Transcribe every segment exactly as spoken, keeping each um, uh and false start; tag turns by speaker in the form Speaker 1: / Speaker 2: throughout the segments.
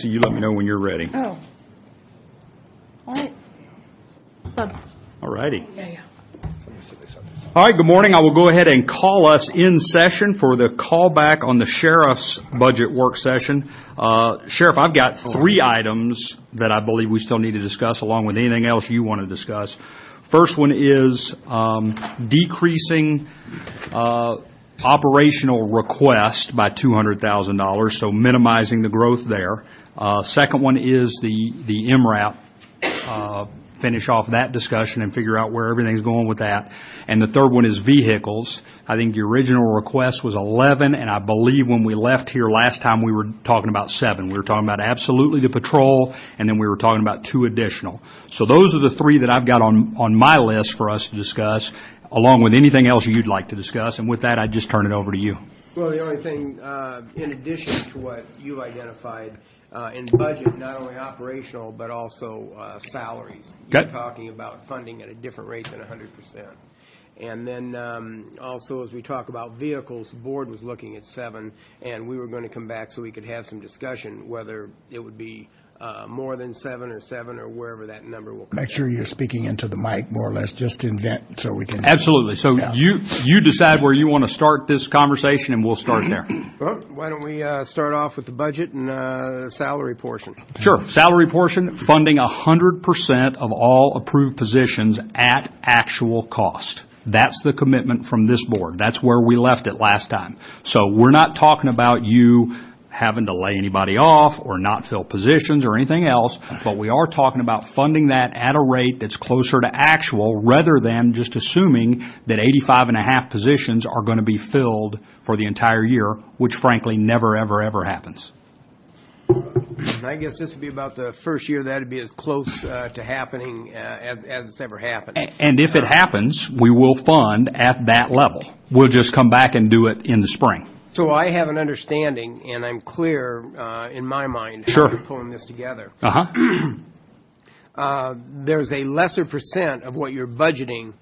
Speaker 1: So you let me know when you're ready.
Speaker 2: Oh. All right. Bob.
Speaker 1: All righty.
Speaker 2: Yeah, yeah.
Speaker 1: All right, good morning. I will go ahead and call us in session for the callback on the Sheriff's budget work session. Uh, Sheriff, I've got three items that I believe we still need to discuss, along with anything else you want to discuss. First one is um, decreasing uh, operational request by two hundred thousand dollars, so minimizing the growth there. Uh, second one is the, the M RAP, uh, finish off that discussion and figure out where everything's going with that. And the third one is vehicles. I think the original request was eleven, and I believe when we left here last time we were talking about seven. We were talking about absolutely the patrol, and then we were talking about two additional. So those are the three that I've got on, on my list for us to discuss, along with anything else you'd like to discuss. And with that, I just turn it over to you.
Speaker 3: Well, the only thing, uh, in addition to what you identified, uh, in budget, not only operational, but also uh, salaries.
Speaker 1: Okay.
Speaker 3: You're talking about funding at a different rate than one hundred percent. And then um, also, as we talk about vehicles, the board was looking at seven, and we were going to come back so we could have some discussion whether it would be uh, more than seven or seven or wherever that number will come.
Speaker 4: Make sure you're speaking into the mic more or less, just to invent so we can.
Speaker 1: Absolutely. So
Speaker 4: Yeah.
Speaker 1: you you decide where you want to start this conversation, and we'll start there.
Speaker 3: Well, why don't we uh, start off with the budget and uh, salary portion?
Speaker 1: Sure. Salary portion, funding one hundred percent of all approved positions at actual cost. That's the commitment from this board. That's where we left it last time. So we're not talking about you having to lay anybody off or not fill positions or anything else, but we are talking about funding that at a rate that's closer to actual rather than just assuming that eighty-five and a half positions are going to be filled for the entire year, which frankly never, ever, ever happens.
Speaker 3: I guess this would be about the first year that would be as close uh, to happening uh, as, as it's ever happened.
Speaker 1: And if it happens, we will fund at that level. We'll just come back and do it in the spring.
Speaker 3: So I have an understanding, and I'm clear uh, in my mind how
Speaker 1: Sure.
Speaker 3: we're pulling this together.
Speaker 1: Uh-huh.
Speaker 3: Uh, there's a lesser percent of what you're budgeting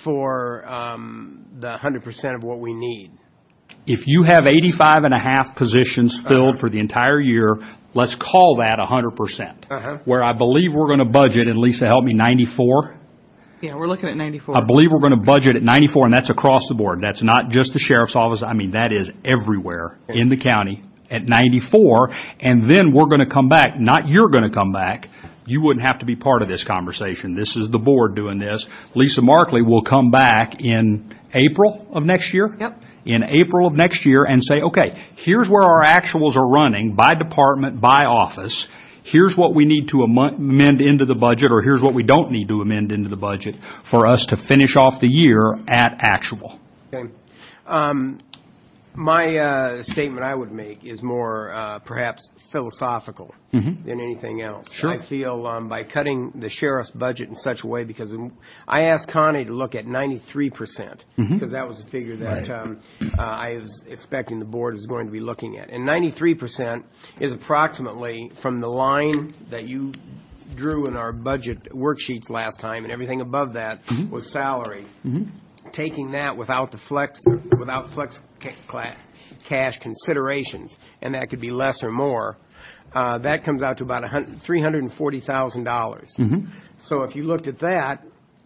Speaker 3: for um, the one hundred percent of what we need.
Speaker 1: If you have eighty-five and a half positions filled for the entire year, let's call that one hundred percent.
Speaker 3: Uh-huh.
Speaker 1: Where I believe we're going to budget, and Lisa help me, ninety-four.
Speaker 2: Yeah, we're looking at ninety-four.
Speaker 1: I believe we're going to budget at ninety-four, and that's across the board. That's not just the sheriff's office. I mean, that is everywhere in the county at ninety-four. And then we're going to come back. Not you're going to come back. You wouldn't have to be part of this conversation. This is the board doing this. Lisa Markley will come back in April of next year.
Speaker 2: Yep.
Speaker 1: In April of next year and say, okay, here's where our actuals are running by department, by office. Here's what we need to amend into the budget, or here's what we don't need to amend into the budget for us to finish off the year at actual.
Speaker 3: Okay. Um, my uh, statement I would make is more uh, perhaps philosophical
Speaker 1: Mm-hmm.
Speaker 3: than anything else.
Speaker 1: Sure.
Speaker 3: I feel um, by cutting the sheriff's budget in such a way, because I asked Connie to look at ninety-three percent,
Speaker 1: Mm-hmm.
Speaker 3: because that was the figure that
Speaker 4: Right.
Speaker 3: um, uh, I was expecting the board was going to be looking at. And ninety-three percent is approximately from the line that you drew in our budget worksheets last time, and everything above that
Speaker 1: Mm-hmm.
Speaker 3: was salary.
Speaker 1: Mm-hmm.
Speaker 3: Taking that without the flex, without flex ca- cla- cash considerations, and that could be less or more, uh, that comes out to about three hundred forty thousand dollars.
Speaker 1: Mm-hmm.
Speaker 3: So if you looked at that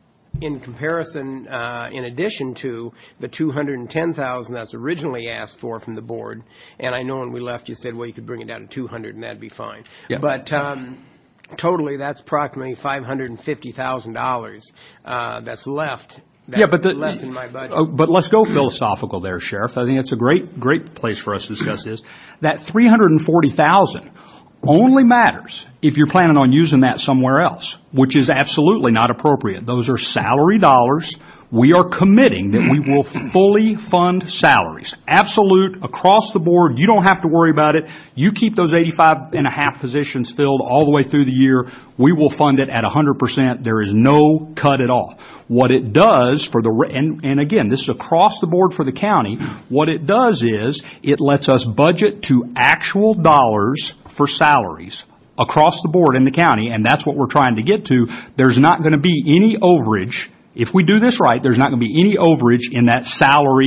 Speaker 3: in comparison, uh, in addition to the two hundred ten thousand dollars that's originally asked for from the board, and I know when we left you said, well, you could bring it down to two hundred and that'd be fine.
Speaker 1: Yeah.
Speaker 3: But um, totally, that's approximately five hundred fifty thousand dollars uh, that's left. That's
Speaker 1: Yeah, but the,
Speaker 3: less in my budget.
Speaker 1: Oh, but let's go philosophical there, Sheriff. I think it's a great, great place for us to discuss this. That three hundred forty thousand dollars only matters if you're planning on using that somewhere else, which is absolutely not appropriate. Those are salary dollars. We are committing that we will fully fund salaries. Absolute, across the board. You don't have to worry about it. You keep those eighty-five and a half positions filled all the way through the year. We will fund it at one hundred percent. There is no cut at all. What it does for the, and, and again, this is across the board for the county, what it does is it lets us budget to actual dollars for salaries across the board in the county, and that's what we're trying to get to. There's not going to be any overage. If we do this right, there's not going to be any overage in that salary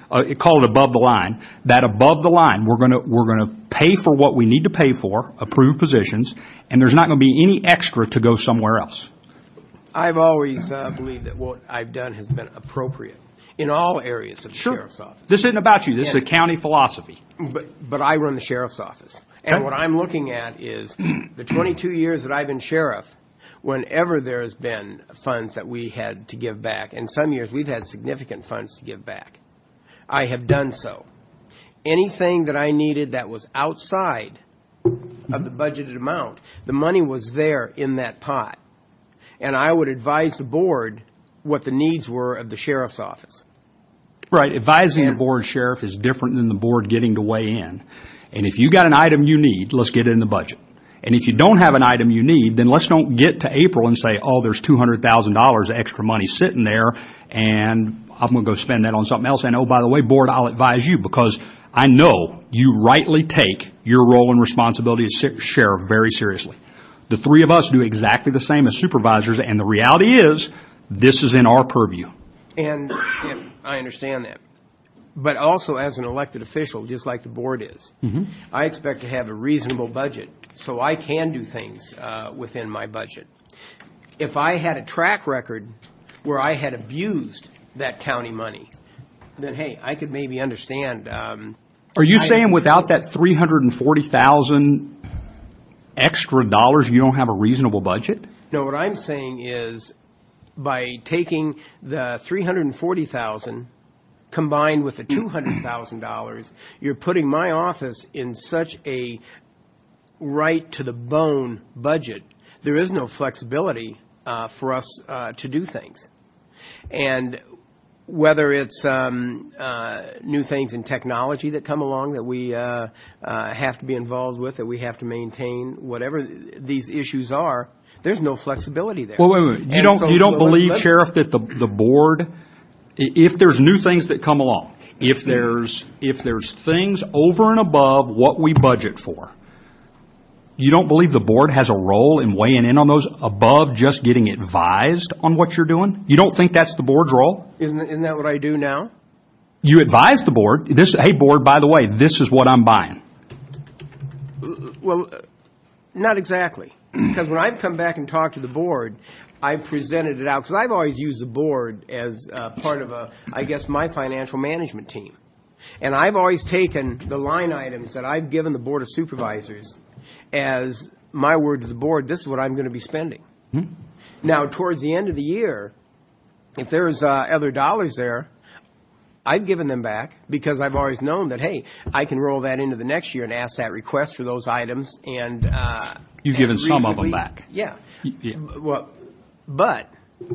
Speaker 1: uh, call it above the line, that above the line, we're going to, we're going to pay for what we need to pay for, approved positions, and there's not going to be any extra to go somewhere else.
Speaker 3: I've always uh, believed that what I've done has been appropriate in all areas of the sheriff's office.
Speaker 1: This isn't about you. This
Speaker 3: And-
Speaker 1: is a county philosophy.
Speaker 3: But, but I run the sheriff's office. And
Speaker 1: Okay.
Speaker 3: what I'm looking at is the twenty-two years that I've been sheriff, whenever there's been funds that we had to give back, and some years we've had significant funds to give back, I have done so. Anything that I needed that was outside of the budgeted amount, the money was there in that pot. And I would advise the board what the needs were of the sheriff's office.
Speaker 1: Right. Advising the board, Sheriff, is different than the board getting to weigh in. And if you got an item you need, let's get it in the budget. And if you don't have an item you need, then let's don't get to April and say, oh, there's two hundred thousand dollars extra money sitting there, and I'm going to go spend that on something else. And, oh, by the way, board, I'll advise you, because I know you rightly take your role and responsibility as sheriff very seriously. The three of us do exactly the same as supervisors, and the reality is this is in our purview.
Speaker 3: And, and I understand that. But also as an elected official, just like the board is,
Speaker 1: Mm-hmm.
Speaker 3: I expect to have a reasonable budget so I can do things uh, within my budget. If I had a track record where I had abused that county money, then, hey, I could maybe understand. Um,
Speaker 1: Are you
Speaker 3: I-
Speaker 1: saying without that three hundred forty thousand extra dollars, you don't have a reasonable budget?
Speaker 3: No, what I'm saying is by taking the three hundred forty thousand dollars combined with the two hundred thousand dollars, you're putting my office in such a right to the bone budget. There is no flexibility uh, for us uh, to do things. And whether it's um, uh, new things in technology that come along that we uh, uh, have to be involved with, that we have to maintain, whatever these issues are, there's no flexibility there.
Speaker 1: Well, wait, wait, wait. You
Speaker 3: And
Speaker 1: don't,
Speaker 3: so-
Speaker 1: you don't
Speaker 3: well, let-
Speaker 1: believe,
Speaker 3: let-
Speaker 1: Sheriff, that the, the board, i- if there's new things that come along, if there's, if there's things over and above what we budget for, you don't believe the board has a role in weighing in on those above just getting advised on what you're doing? You don't think that's the board's role?
Speaker 3: Isn't, isn't that what I do now?
Speaker 1: You advise the board, this, hey, board, by the way, this is what I'm buying.
Speaker 3: Well, uh, not exactly. Because when I've come back and talked to the board, I've presented it out, because I've always used the board as uh, part of, a, I guess, my financial management team. And I've always taken the line items that I've given the Board of Supervisors as my word to the board, this is what I'm going to be spending.
Speaker 1: Hmm?
Speaker 3: Now, towards the end of the year, if there's uh, other dollars there, I've given them back because I've always known that, hey, I can roll that into the next year and ask that request for those items. And uh,
Speaker 1: You've given
Speaker 3: and
Speaker 1: some of them
Speaker 3: reasonably-
Speaker 1: back.
Speaker 3: Yeah.
Speaker 1: Yeah.
Speaker 3: B- Well, but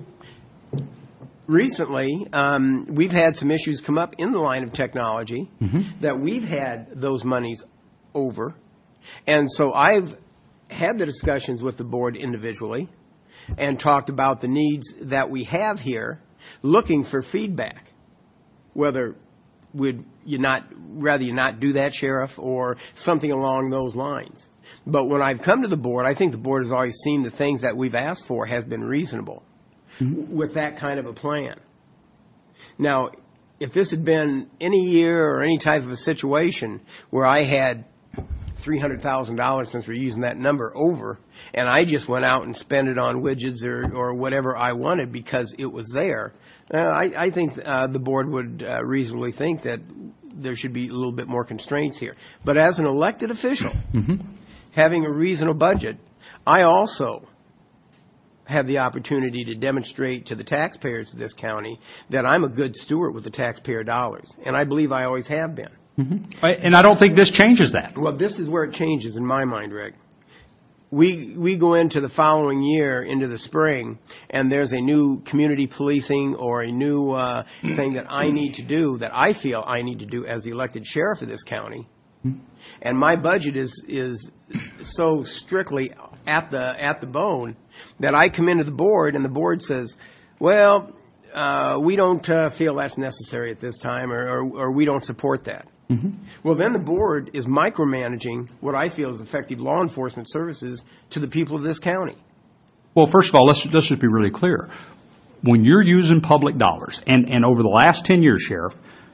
Speaker 3: recently, um, we've had some issues come up in the line of technology
Speaker 1: Mm-hmm.
Speaker 3: that we've had those monies over. And so I've had the discussions with the board individually and talked about the needs that we have here, looking for feedback, whether would you not, rather you not do that, Sheriff, or something along those lines. But when I've come to the board, I think the board has always seen the things that we've asked for has been reasonable
Speaker 1: Mm-hmm.
Speaker 3: with that kind of a plan. Now, if this had been any year or any type of a situation where I had three hundred thousand dollars, since we're using that number, over, and I just went out and spent it on widgets or, or whatever I wanted because it was there, uh, I, I think uh, the board would uh, reasonably think that there should be a little bit more constraints here. But as an elected official,
Speaker 1: Mm-hmm.
Speaker 3: having a reasonable budget, I also have the opportunity to demonstrate to the taxpayers of this county that I'm a good steward with the taxpayer dollars, and I believe I always have been.
Speaker 1: Mm-hmm. And I don't think this changes that.
Speaker 3: Well, this is where it changes in my mind, Rick. We we go into the following year, into the spring, and there's a new community policing or a new uh, thing that I need to do, that I feel I need to do as the elected sheriff of this county. And my budget is is so strictly at the at the bone that I come into the board and the board says, well, uh, we don't uh, feel that's necessary at this time, or, or, or we don't support that.
Speaker 1: Mm-hmm.
Speaker 3: Well, then the board is micromanaging what I feel is effective law enforcement services to the people of this county.
Speaker 1: Well, first of all, let's, let's just be really clear. When you're using public dollars, and, and over the last ten years, Sheriff,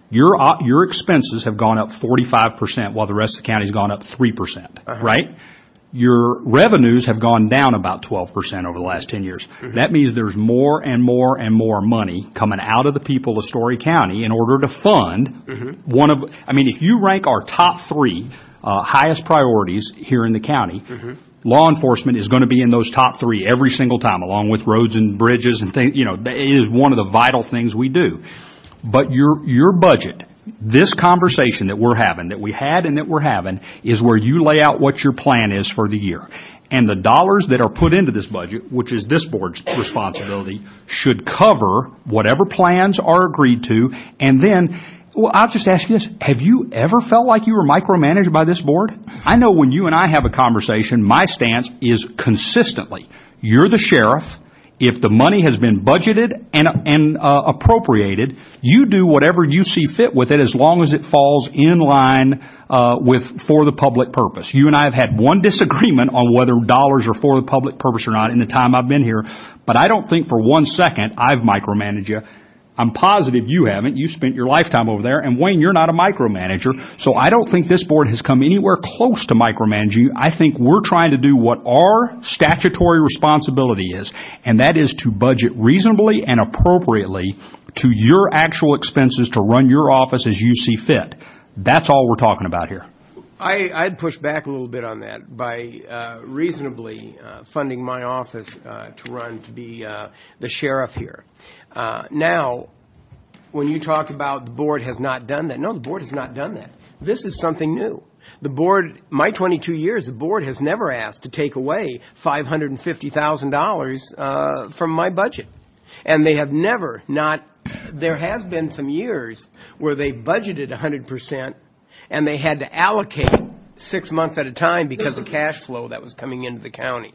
Speaker 1: Your, uh, your expenses have gone up forty-five percent while the rest of the county's gone up three percent, uh-huh. right? Your revenues have gone down about twelve percent over the last ten years. Mm-hmm. That means there's more and more and more money coming out of the people of Story County in order to fund mm-hmm. one of, I mean, if you rank our top three uh, highest priorities here in the county, mm-hmm. law enforcement is going to be in those top three every single time, along with roads and bridges and things. You know, it is one of the vital things we do. But your, your budget, this conversation that we're having, that we had and that we're having, is where you lay out what your plan is for the year. And the dollars that are put into this budget, which is this board's responsibility, should cover whatever plans are agreed to. And then, well, I'll just ask you this. Have you ever felt like you were micromanaged by this board? I know when you and I have a conversation, my stance is consistently, you're the sheriff. If the money has been budgeted and, and uh, appropriated, you do whatever you see fit with it as long as it falls in line uh, with for the public purpose. You and I have had one disagreement on whether dollars are for the public purpose or not in the time I've been here, but I don't think for one second I've micromanaged you. I'm positive you haven't. You spent your lifetime over there. And Wayne, you're not a micromanager. So I don't think this board has come anywhere close to micromanaging you. I think we're trying to do what our statutory responsibility is, and that is to budget reasonably and appropriately to your actual expenses to run your office as you see fit. That's all we're talking about here.
Speaker 3: I, I'd push back a little bit on that by uh, reasonably uh, funding my office uh, to run to be uh, the sheriff here. Uh, now, when you talk about the board has not done that, no, the board has not done that. This is something new. The board, my twenty-two years, the board has never asked to take away five hundred fifty thousand dollars uh, from my budget. And they have never not, there has been some years where they budgeted one hundred percent and they had to allocate six months at a time because of cash flow that was coming into the county.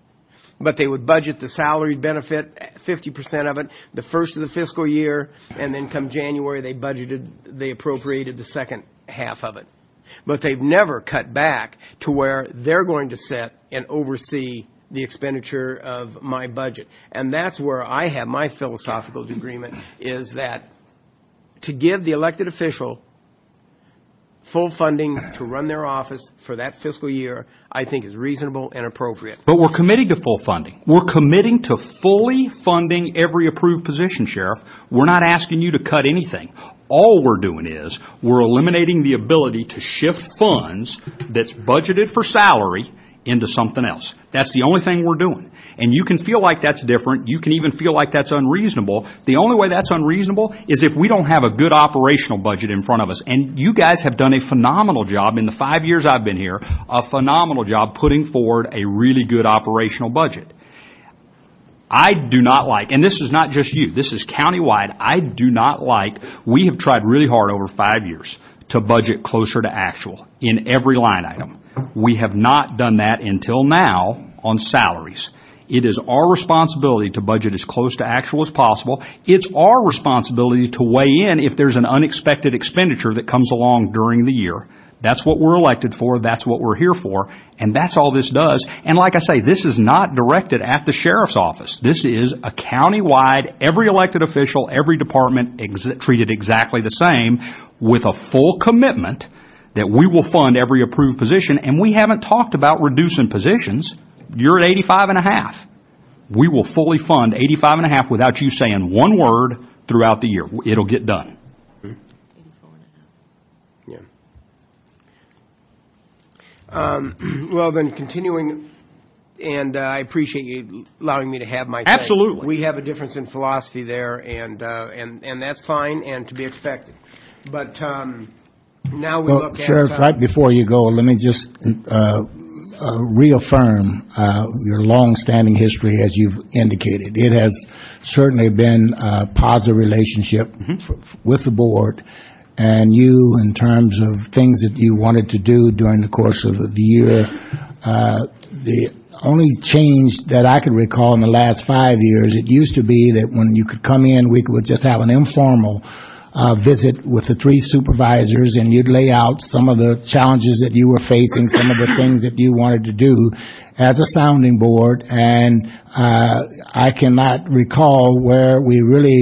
Speaker 3: But they would budget the salaried benefit, fifty percent of it, the first of the fiscal year, and then come January they budgeted, they appropriated the second half of it. But they've never cut back to where they're going to set and oversee the expenditure of my budget. And that's where I have my philosophical agreement, is that to give the elected official full funding to run their office for that fiscal year, I think is reasonable and appropriate.
Speaker 1: But we're committing to full funding. We're committing to fully funding every approved position, Sheriff. We're not asking you to cut anything. All we're doing is we're eliminating the ability to shift funds that's budgeted for salary into something else. That's the only thing we're doing. And you can feel like that's different. You can even feel like that's unreasonable. The only way that's unreasonable is if we don't have a good operational budget in front of us. And you guys have done a phenomenal job in the five years I've been here, a phenomenal job putting forward a really good operational budget. I do not like, and this is not just you, this is countywide, I do not like, we have tried really hard over five years to budget closer to actual in every line item. We have not done that until now on salaries. It is our responsibility to budget as close to actual as possible. It's our responsibility to weigh in if there's an unexpected expenditure that comes along during the year. That's what we're elected for. That's what we're here for. And that's all this does. And like I say, this is not directed at the sheriff's office. This is a county-wide, every elected official, every department ex- treated exactly the same, with a full commitment that we will fund every approved position. And we haven't talked about reducing positions. You're at eighty-five and a half. We will fully fund eighty-five and a half without you saying one word throughout the year. It'll get done.
Speaker 3: Yeah. Um, well, then, continuing, and uh, I appreciate you allowing me to have my say.
Speaker 1: Absolutely.
Speaker 3: We have a difference in philosophy there, and uh, and and that's fine and to be expected. But um, now we
Speaker 4: well,
Speaker 3: look
Speaker 4: Sheriff,
Speaker 3: at... Uh,
Speaker 4: right before you go, let me just uh, uh, reaffirm uh, your long-standing history as you've indicated. It has certainly been a positive relationship mm-hmm. f- with the board. And you, in terms of things that you wanted to do during the course of the year, uh, the only change that I could recall in the last five years, it used to be that when you could come in, we could just have an informal uh, visit with the three supervisors, and you'd lay out some of the challenges that you were facing, some of the things that you wanted to do as a sounding board. And uh, I cannot recall where we really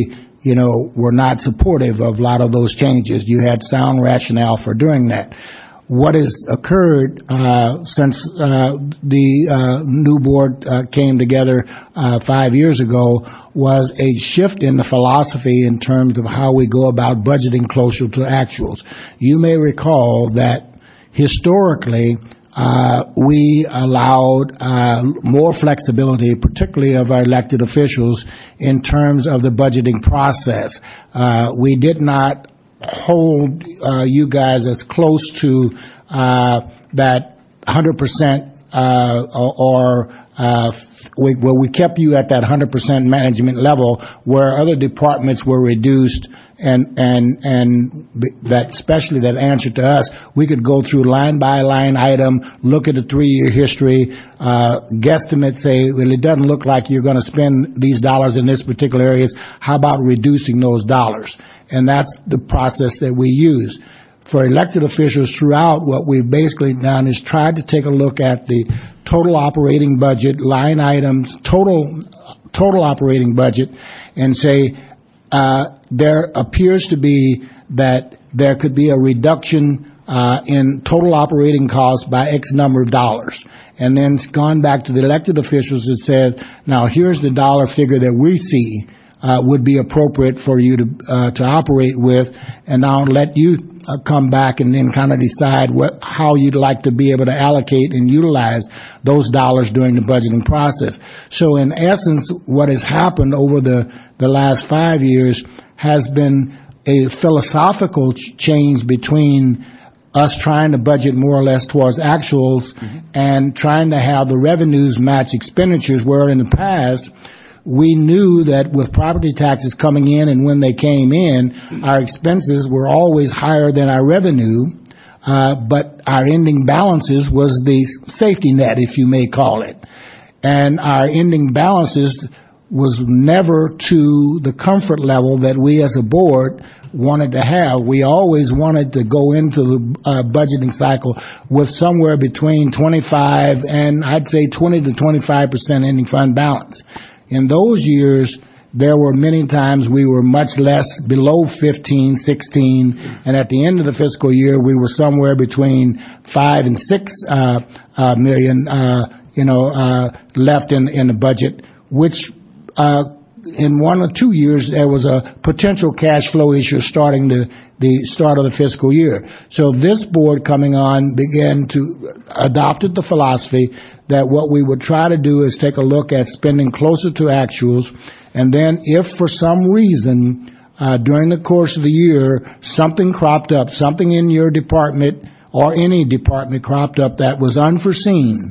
Speaker 4: you know, were not supportive of a lot of those changes. You had sound rationale for doing that. What has occurred uh, since uh, the uh, new board uh, came together uh, five years ago was a shift in the philosophy in terms of how we go about budgeting closer to actuals. You may recall that historically uh, we allowed uh, more flexibility, particularly of our elected officials, in terms of the budgeting process. Uh, we did not hold uh, you guys as close to uh, that one hundred percent uh, or uh, we, well, we kept you at that one hundred percent management level where other departments were reduced, and and and that especially that answer to us, we could go through line by line item, look at the three-year history, uh, guesstimate, say, well, it doesn't look like you're going to spend these dollars in this particular areas. How about reducing those dollars? And that's the process that we use. For elected officials throughout, what we've basically done is tried to take a look at the total operating budget, line items, total total operating budget, and say uh, there appears to be that there could be a reduction uh, in total operating costs by X number of dollars. And then it's gone back to the elected officials and said, now here's the dollar figure that we see Uh, would be appropriate for you to uh, to operate with, and now let you uh, come back and then kind of decide what how you'd like to be able to allocate and utilize those dollars during the budgeting process. So in essence, what has happened over the, the last five years has been a philosophical ch- change between us trying to budget more or less towards actuals mm-hmm. and trying to have the revenues match expenditures, where in the past we knew that with property taxes coming in and when they came in, our expenses were always higher than our revenue, uh, but our ending balances was the safety net, if you may call it. And our ending balances was never to the comfort level that we as a board wanted to have. We always wanted to go into the uh, budgeting cycle with somewhere between twenty-five and I'd say twenty to twenty-five percent ending fund balance. In those years, there were many times we were much less, below fifteen, sixteen, and at the end of the fiscal year, we were somewhere between five and six uh, uh, million, uh, you know, uh, left in, in the budget, which uh, in one or two years, there was a potential cash flow issue starting the, the start of the fiscal year. So this board coming on began to adopted the philosophy that what we would try to do is take a look at spending closer to actuals, and then if for some reason uh, during the course of the year something cropped up, something in your department or any department cropped up that was unforeseen,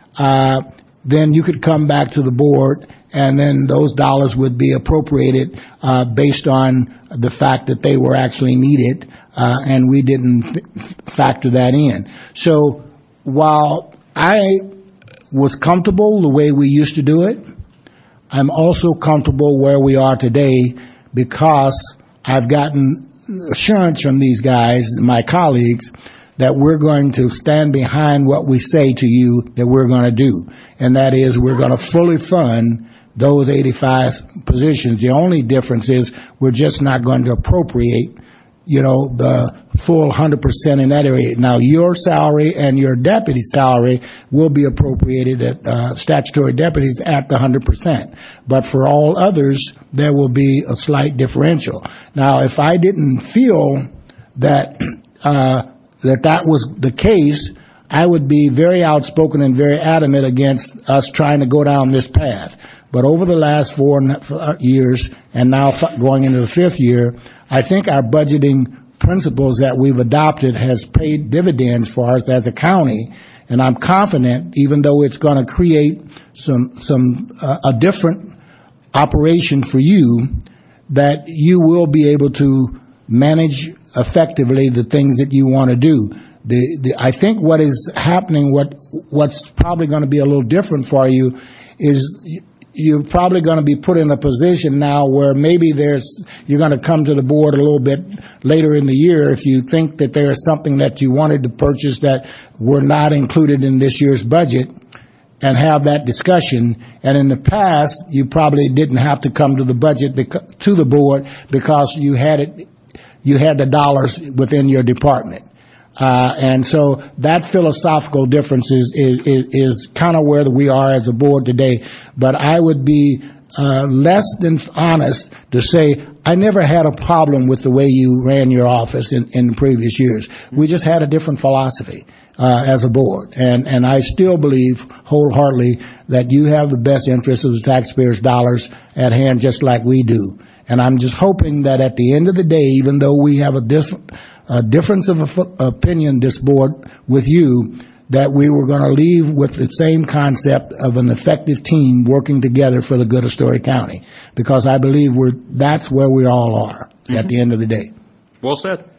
Speaker 4: uh, then you could come back to the board, and then those dollars would be appropriated uh, based on the fact that they were actually needed, uh, and we didn't th- factor that in. So while I was comfortable the way we used to do it, I'm also comfortable where we are today because I've gotten assurance from these guys, my colleagues, that we're going to stand behind what we say to you that we're going to do. And that is we're going to fully fund those eighty-five positions. The only difference is we're just not going to appropriate, you know, the full one hundred percent in that area. Now, your salary and your deputy salary will be appropriated at uh, statutory deputies at the one hundred percent. But for all others, there will be a slight differential. Now, if I didn't feel that uh, that that was the case, I would be very outspoken and very adamant against us trying to go down this path. But over the last four years, and now going into the fifth year, I think our budgeting principles that we've adopted has paid dividends for us as a county, and I'm confident, even though it's going to create some some uh, a different operation for you, that you will be able to manage effectively the things that you want to do. The, the, I think what is happening, what what's probably going to be a little different for you, is you're probably going to be put in a position now where maybe there's you're going to come to the board a little bit later in the year if you think that there is something that you wanted to purchase that were not included in this year's budget, and have that discussion. And in the past, you probably didn't have to come to the budget, beca- to the board, because you had it, you had the dollars within your department. Uh, and so that philosophical difference is, is, is, is kind of where we are as a board today. But I would be uh, less than honest to say I never had a problem with the way you ran your office in, in the previous years. We just had a different philosophy uh, as a board. And, and I still believe wholeheartedly that you have the best interests of the taxpayers' dollars at hand, just like we do. And I'm just hoping that at the end of the day, even though we have a different a difference of opinion, this board, with you, that we were going to leave with the same concept of an effective team working together for the good of Story County, because I believe we're that's where we all are mm-hmm. at the end of the day.
Speaker 1: Well said.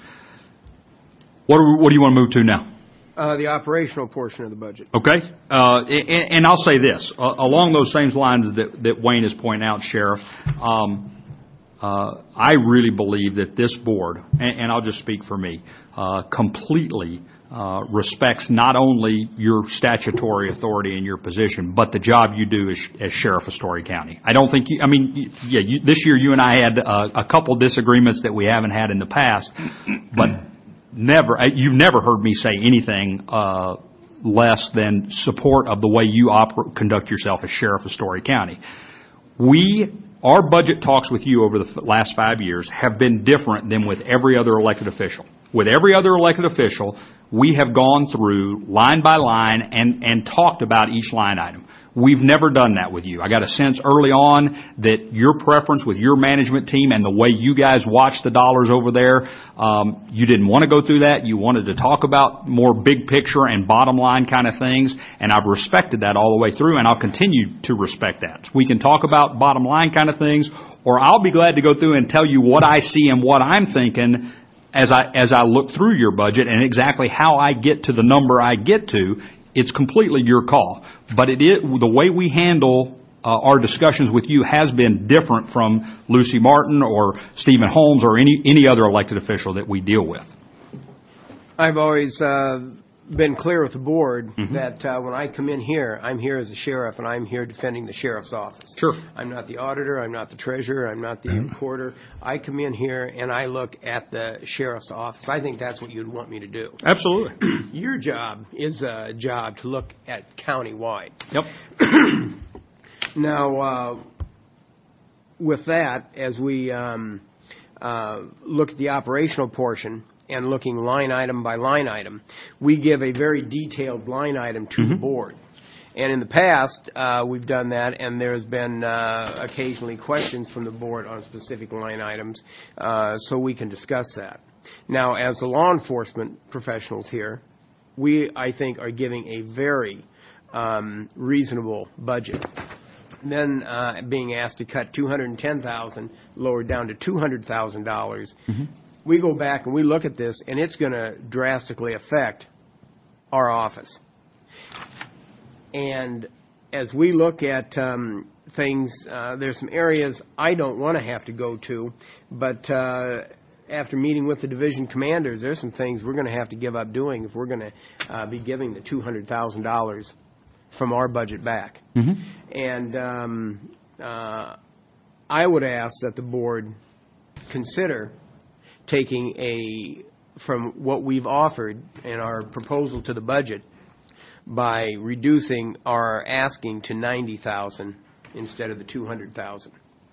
Speaker 1: What do, we, what do you want to move to now?
Speaker 3: Uh, the operational portion of the budget.
Speaker 1: Okay. Uh, and, and I'll say this, uh, along those same lines that, that Wayne is pointing out, Sheriff, um, Uh, I really believe that this board, and, and I'll just speak for me, uh, completely uh, respects not only your statutory authority and your position, but the job you do as, as Sheriff of Story County. I don't think you, I mean, yeah, you, this year you and I had uh, a couple disagreements that we haven't had in the past, but never, you've never heard me say anything uh, less than support of the way you oper- conduct yourself as Sheriff of Story County. We Our budget talks with you over the last five years have been different than with every other elected official. With every other elected official, we have gone through line by line and, and talked about each line item. We've never done that with you. I got a sense early on that your preference with your management team and the way you guys watch the dollars over there, um, you didn't want to go through that. You wanted to talk about more big picture and bottom line kind of things, and I've respected that all the way through, and I'll continue to respect that. We can talk about bottom line kind of things, or I'll be glad to go through and tell you what I see and what I'm thinking as I as I look through your budget and exactly how I get to the number I get to. It's completely your call. But it is, the way we handle uh, our discussions with you has been different from Lucy Martin or Stephen Holmes or any, any other elected official that we deal with.
Speaker 3: I've always uh, been clear with the board mm-hmm. that uh, when I come in here, I'm here as a sheriff, and I'm here defending the sheriff's office.
Speaker 1: Sure.
Speaker 3: I'm not the auditor. I'm not the treasurer. I'm not the recorder. I come in here, and I look at the sheriff's office. I think that's what you'd want me to do.
Speaker 1: Absolutely.
Speaker 3: Your job is a job to look at county-wide.
Speaker 1: Yep.
Speaker 3: Now, uh, with that, as we um, uh, look at the operational portion, and looking line item by line item, we give a very detailed line item to mm-hmm. the board. And in the past, uh, we've done that, and there's been uh, occasionally questions from the board on specific line items, uh, so we can discuss that. Now, as the law enforcement professionals here, we, I think, are giving a very um, reasonable budget. Then uh, being asked to cut two hundred ten thousand dollars, lowered down to two hundred thousand dollars, mm-hmm. we go back and we look at this, and it's going to drastically affect our office. And as we look at um, things, uh, there's some areas I don't want to have to go to, but uh, after meeting with the division commanders, there's some things we're going to have to give up doing if we're going to uh, be giving the two hundred thousand dollars from our budget back. Mm-hmm. And um, uh, I would ask that the board consider taking a, from what we've offered in our proposal to the budget, by reducing our asking to ninety thousand instead of the two hundred thousand.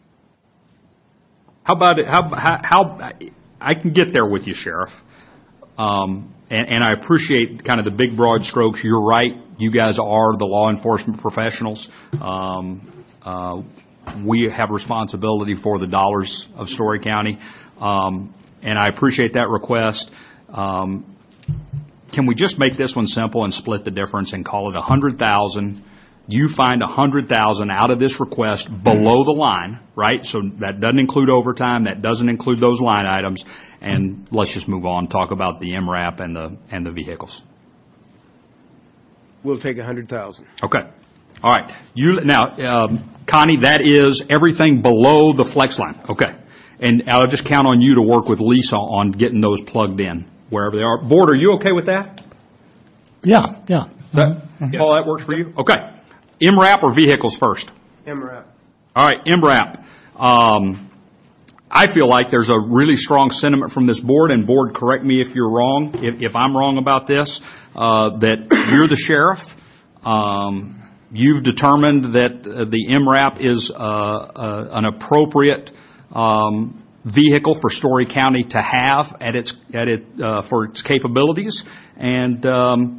Speaker 1: How about it? How, how, how I can get there with you, Sheriff. Um, and, and I appreciate kind of the big broad strokes. You're right. You guys are the law enforcement professionals. Um, uh, we have responsibility for the dollars of Story County. Um, and I appreciate that request. Um, can we just make this one simple and split the difference and call it one hundred thousand dollars? You find one hundred thousand dollars out of this request below the line, right? So that doesn't include overtime. That doesn't include those line items. And let's just move on, talk about the M RAP and the and the vehicles.
Speaker 3: We'll take one hundred thousand dollars.
Speaker 1: Okay. All right. You now, um, Connie, that is everything below the flex line. Okay. And I'll just count on you to work with Lisa on getting those plugged in wherever they are. Board, are you okay with that?
Speaker 4: Yeah, yeah.
Speaker 1: That, Paul, that works for you? Okay. M RAP or vehicles first?
Speaker 3: M RAP.
Speaker 1: All right, M RAP. Um, I feel like there's a really strong sentiment from this board, and board, correct me if you're wrong, if, if I'm wrong about this, uh, that you're the sheriff. Um, you've determined that uh, the M RAP is uh, uh, an appropriate um, vehicle for Story County to have at its at it uh, for its capabilities, and um,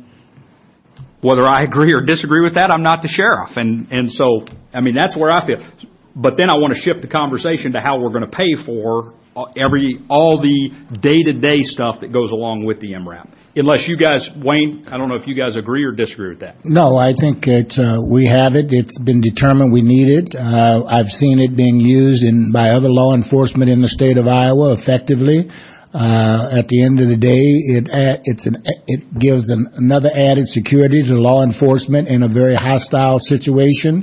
Speaker 1: whether I agree or disagree with that, I'm not the sheriff, and and so I mean that's where I feel. But then I want to shift the conversation to how we're going to pay for every all the day-to-day stuff that goes along with the M RAP. Unless you guys, Wayne, I don't know if you guys agree or disagree with that.
Speaker 4: No, I think it's, uh, we have it. It's been determined we need it. Uh, I've seen it being used in, by other law enforcement in the state of Iowa effectively. Uh, at the end of the day, it, it's an, it gives an, another added security to law enforcement in a very hostile situation.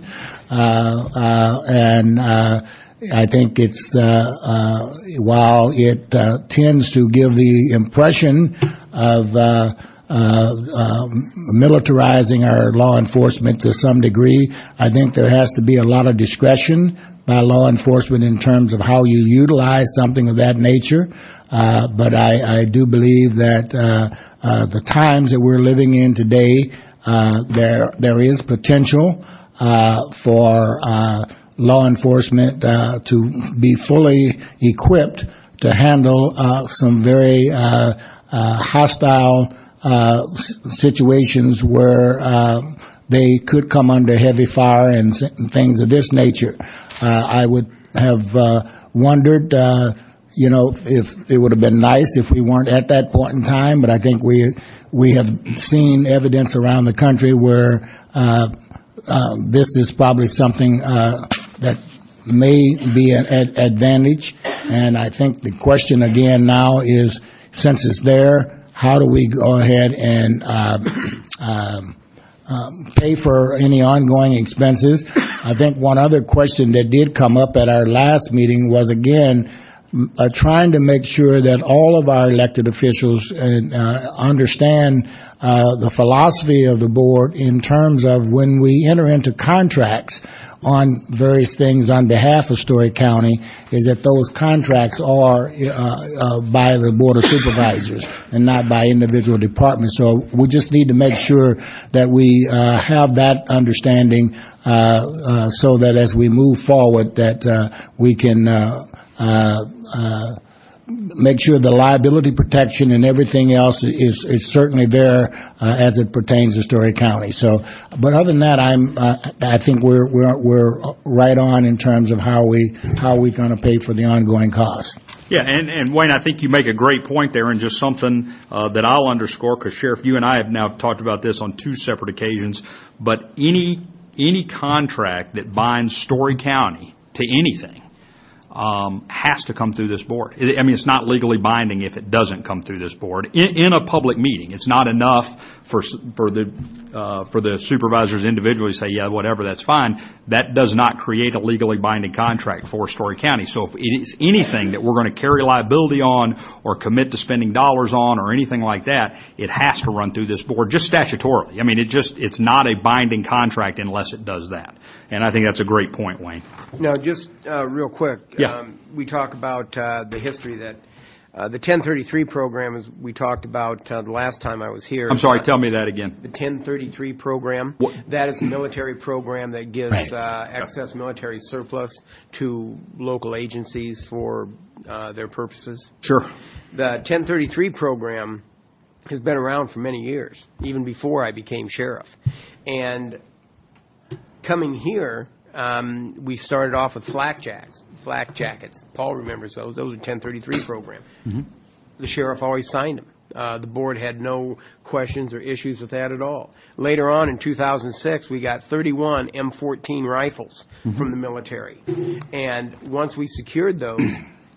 Speaker 4: Uh, uh, and, uh, I think it's, uh, uh, while it, uh, tends to give the impression of, uh, uh, uh, militarizing our law enforcement to some degree, I think there has to be a lot of discretion by law enforcement in terms of how you utilize something of that nature. Uh, but I, I do believe that, uh, uh, the times that we're living in today, uh, there, there is potential, uh, for, uh, law enforcement uh, to be fully equipped to handle uh, some very uh, uh, hostile uh, situations where uh, they could come under heavy fire and things of this nature. Uh, I would have uh, wondered, uh, you know, if it would have been nice if we weren't at that point in time, but I think we we have seen evidence around the country where uh, uh, this is probably something uh, that may be an ad- advantage, and I think the question again now is, since it's there, how do we go ahead and uh, um, um, pay for any ongoing expenses? I think one other question that did come up at our last meeting was, again, uh, trying to make sure that all of our elected officials uh, understand uh, the philosophy of the board in terms of when we enter into contracts on various things on behalf of Story County, is that those contracts are uh, uh, by the Board of Supervisors and not by individual departments. So we just need to make sure that we uh, have that understanding uh, uh, so that as we move forward that uh, we can uh, uh, uh, make sure the liability protection and everything else is, is certainly there uh, as it pertains to Story County. So, but other than that, I'm uh, I think we're we're we're right on in terms of how we how we're going to pay for the ongoing costs.
Speaker 1: Yeah, and, and Wayne, I think you make a great point there, and just something uh, that I'll underscore, because Sheriff, you and I have now talked about this on two separate occasions. But any any contract that binds Story County to anything Um, has to come through this board. I mean, it's not legally binding if it doesn't come through this board in, in a public meeting. It's not enough for for the uh, for the supervisors individually to say, yeah, whatever, that's fine. That does not create a legally binding contract for Story County. So if it is anything that we're going to carry liability on or commit to spending dollars on or anything like that, it has to run through this board just statutorily. I mean, it just it's not a binding contract unless it does that. And I think that's a great point, Wayne.
Speaker 3: Now, just uh, real quick,
Speaker 1: Yeah.
Speaker 3: um, we talk about uh, the history that uh, the ten thirty-three program, as we talked about uh, the last time I was here.
Speaker 1: I'm sorry, tell me that again.
Speaker 3: The ten thirty-three program,
Speaker 1: What?
Speaker 3: that is a military program that gives
Speaker 4: Right.
Speaker 3: uh, excess military surplus to local agencies for uh, their purposes.
Speaker 1: Sure.
Speaker 3: The ten thirty-three program has been around for many years, even before I became sheriff. And coming here, um, we started off with flak jacks, flak jackets. Paul remembers those. Those are ten thirty-three program. Mm-hmm. The sheriff always signed them. Uh, the board had no questions or issues with that at all. Later on in two thousand six, we got thirty-one M fourteen rifles mm-hmm. from the military. And once we secured those,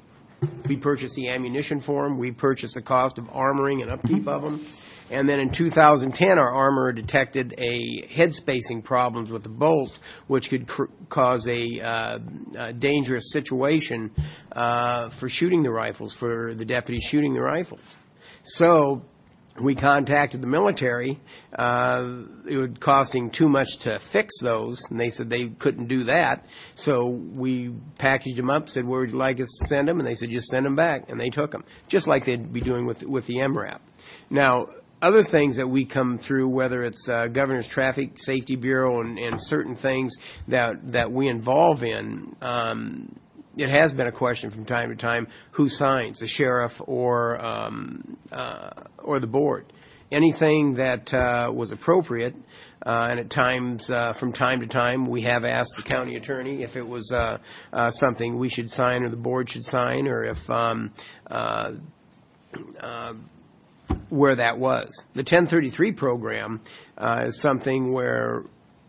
Speaker 3: we purchased the ammunition for them. We purchased the cost of armoring and upkeep mm-hmm. of them. And then in two thousand ten, our armorer detected a head spacing problems with the bolts, which could cr- cause a, uh, a dangerous situation uh, for shooting the rifles, for the deputies shooting the rifles. So we contacted the military. Uh, it was costing too much to fix those, and they said they couldn't do that. So we packaged them up, said, where would you like us to send them? And they said, just send them back, and they took them, just like they'd be doing with with the M RAP. Now, other things that we come through, whether it's uh, Governor's Traffic Safety Bureau and, and certain things that, that we involve in, um, it has been a question from time to time, who signs, the sheriff or um, uh, or the board. Anything that uh, was appropriate, uh, and at times, uh, from time to time, we have asked the county attorney if it was uh, uh, something we should sign or the board should sign, or if um, uh, uh, where that was. The ten thirty-three program uh, is something where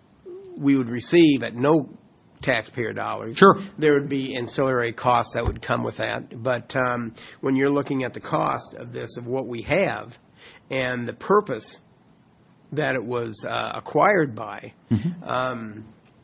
Speaker 3: we would receive at no taxpayer dollars.
Speaker 1: Sure.
Speaker 3: There would be ancillary costs that would come with that. But um, when you're looking at the cost of this, of what we have, and the purpose that it was uh, acquired by, mm-hmm. um,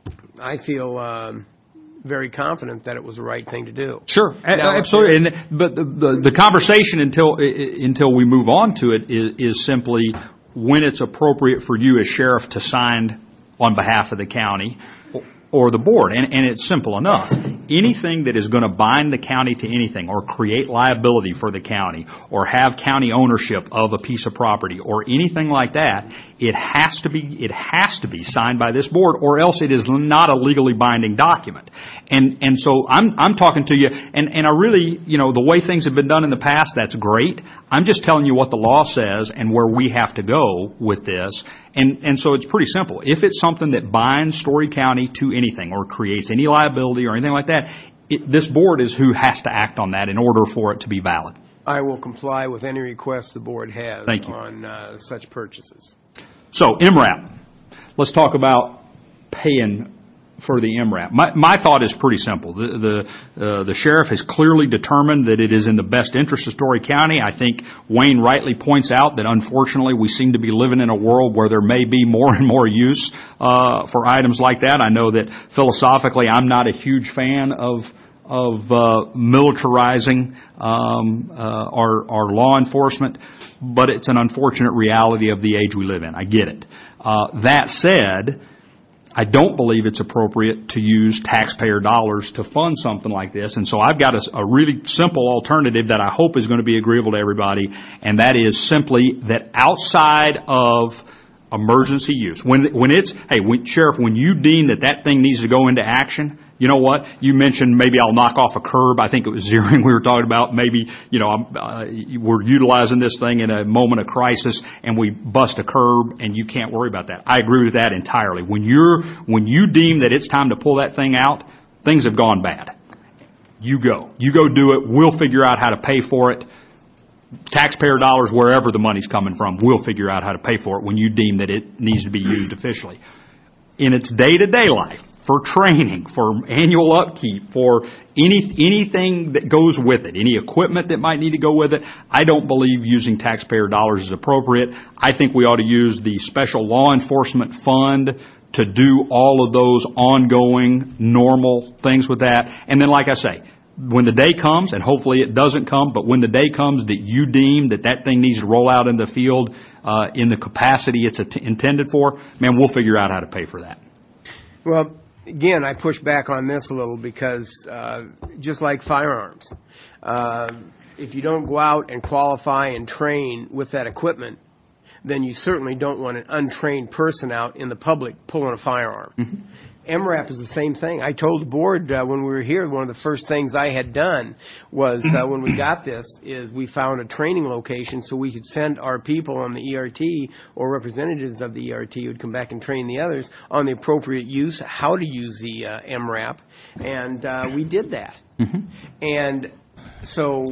Speaker 3: I feel um, very confident that it was the right thing to do.
Speaker 1: Sure,
Speaker 3: Now,
Speaker 1: absolutely. And, but the, the, the conversation until until we move on to it is, is simply when it's appropriate for you as sheriff to sign on behalf of the county or the board. And, and it's simple enough. Anything that is going to bind the county to anything or create liability for the county or have county ownership of a piece of property or anything like that, it has to be it has to be signed by this board, or else it is not a legally binding document. And and so I'm I'm talking to you, and, and I really, you know, the way things have been done in the past, that's great. I'm just telling you what the law says and where we have to go with this. And and so it's pretty simple. If it's something that binds Story County to anything or creates any liability or anything like that, it, this board is who has to act on that in order for it to be valid.
Speaker 3: I will comply with any requests the board has
Speaker 1: Thank you.
Speaker 3: on uh, such purchases.
Speaker 1: So M RAP. Let's talk about paying for the M RAP. My, my thought is pretty simple. The the, uh, the sheriff has clearly determined that it is in the best interest of Story County. I think Wayne rightly points out that unfortunately we seem to be living in a world where there may be more and more use uh, for items like that. I know that philosophically I'm not a huge fan of of uh, militarizing um, uh, our our law enforcement, but it's an unfortunate reality of the age we live in. I get it. Uh, that said, I don't believe it's appropriate to use taxpayer dollars to fund something like this. And so I've got a, a really simple alternative that I hope is going to be agreeable to everybody, and that is simply that outside of emergency use, when when it's, hey, when, Sheriff, when you deem that that thing needs to go into action, you know what? You mentioned maybe I'll knock off a curb. I think it was zeroing we were talking about. Maybe, you know, uh, we're utilizing this thing in a moment of crisis and we bust a curb and you can't worry about that. I agree with that entirely. When you're, when you deem that it's time to pull that thing out, things have gone bad. You go. You go do it. We'll figure out how to pay for it. Taxpayer dollars, wherever the money's coming from, we'll figure out how to pay for it when you deem that it needs to be used officially. In its day-to-day life, for training, for annual upkeep, for any anything that goes with it, any equipment that might need to go with it, I don't believe using taxpayer dollars is appropriate. I think we ought to use the special law enforcement fund to do all of those ongoing, normal things with that. And then, like I say, when the day comes, and hopefully it doesn't come, but when the day comes that you deem that that thing needs to roll out in the field uh, in the capacity it's at- intended for, man, we'll figure out how to pay for that.
Speaker 3: Well, again, I push back on this a little because uh, just like firearms, uh, if you don't go out and qualify and train with that equipment, then you certainly don't want an untrained person out in the public pulling a firearm. Mm-hmm. M RAP is the same thing. I told the board uh, when we were here, one of the first things I had done was uh, when we got this is we found a training location so we could send our people on the E R T or representatives of the E R T who would come back and train the others on the appropriate use, how to use the uh, M RAP, and uh, we did that. Mm-hmm. And so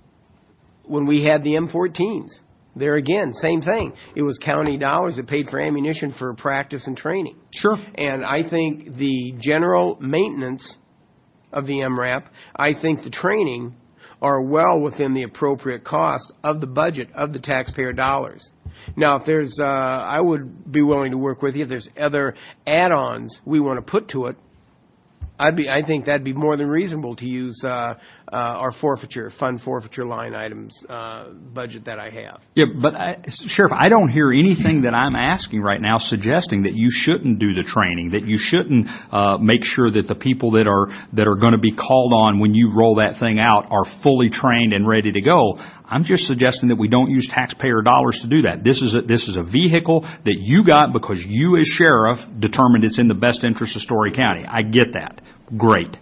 Speaker 3: when we had the M fourteens, there again, same thing. It was county dollars that paid for ammunition for practice and training.
Speaker 1: Sure.
Speaker 3: And I think the general maintenance of the M RAP, I think the training are well within the appropriate cost of the budget of the taxpayer dollars. Now, if there's, uh, I would be willing to work with you. If there's other add-ons we want to put to it, I'd be, I think that'd be more than reasonable to use uh, uh, our forfeiture, fund forfeiture line items uh, budget that I have.
Speaker 1: Yeah, but I, Sheriff, I don't hear anything that I'm asking right now suggesting that you shouldn't do the training, that you shouldn't uh, make sure that the people that are that are going to be called on when you roll that thing out are fully trained and ready to go. I'm just suggesting that we don't use taxpayer dollars to do that. This is a, this is a vehicle that you got because you as sheriff determined it's in the best interest of Story County. I get that. Great.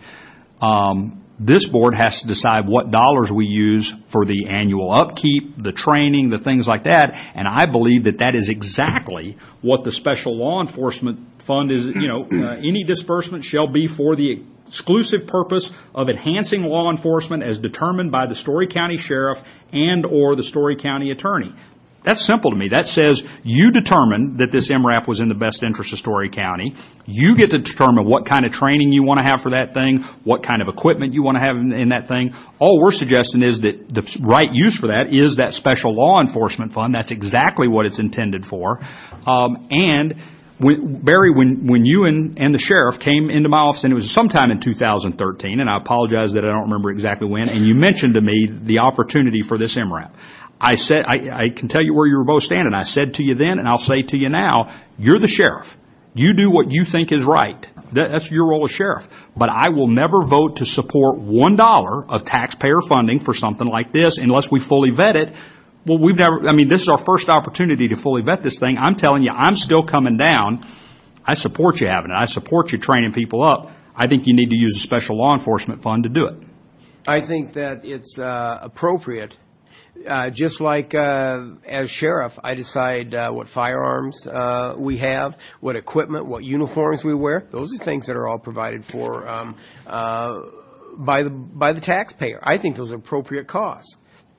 Speaker 1: Um, this board has to decide what dollars we use for the annual upkeep, the training, the things like that, and I believe that that is exactly what the Special Law Enforcement Fund is. You know, uh, any disbursement shall be for the exclusive purpose of enhancing law enforcement as determined by the Story County Sheriff and or the Story County Attorney. That's simple to me. That says you determined that this M RAP was in the best interest of Story County. You get to determine what kind of training you want to have for that thing, what kind of equipment you want to have in, in that thing. All we're suggesting is that the right use for that is that Special Law Enforcement Fund. That's exactly what it's intended for. Um, and When, Barry, when, when you and, and the sheriff came into my office, and it was sometime in two thousand thirteen, and I apologize that I don't remember exactly when, and you mentioned to me the opportunity for this M RAP. I said, I, I can tell you where you were both standing. I said to you then, and I'll say to you now, you're the sheriff. You do what you think is right. That, that's your role as sheriff. But I will never vote to support one dollar of taxpayer funding for something like this unless we fully vet it. Well, we've never, I mean, this is our first opportunity to fully vet this thing. I'm telling you, I'm still coming down. I support you having it. I support you training people up. I think you need to use a Special Law Enforcement Fund to do it.
Speaker 3: I think that it's uh, appropriate. Uh, just like uh, as sheriff, I decide uh, what firearms uh, we have, what equipment, what uniforms we wear. Those are things that are all provided for um, uh, by the by the taxpayer. I think those are appropriate costs.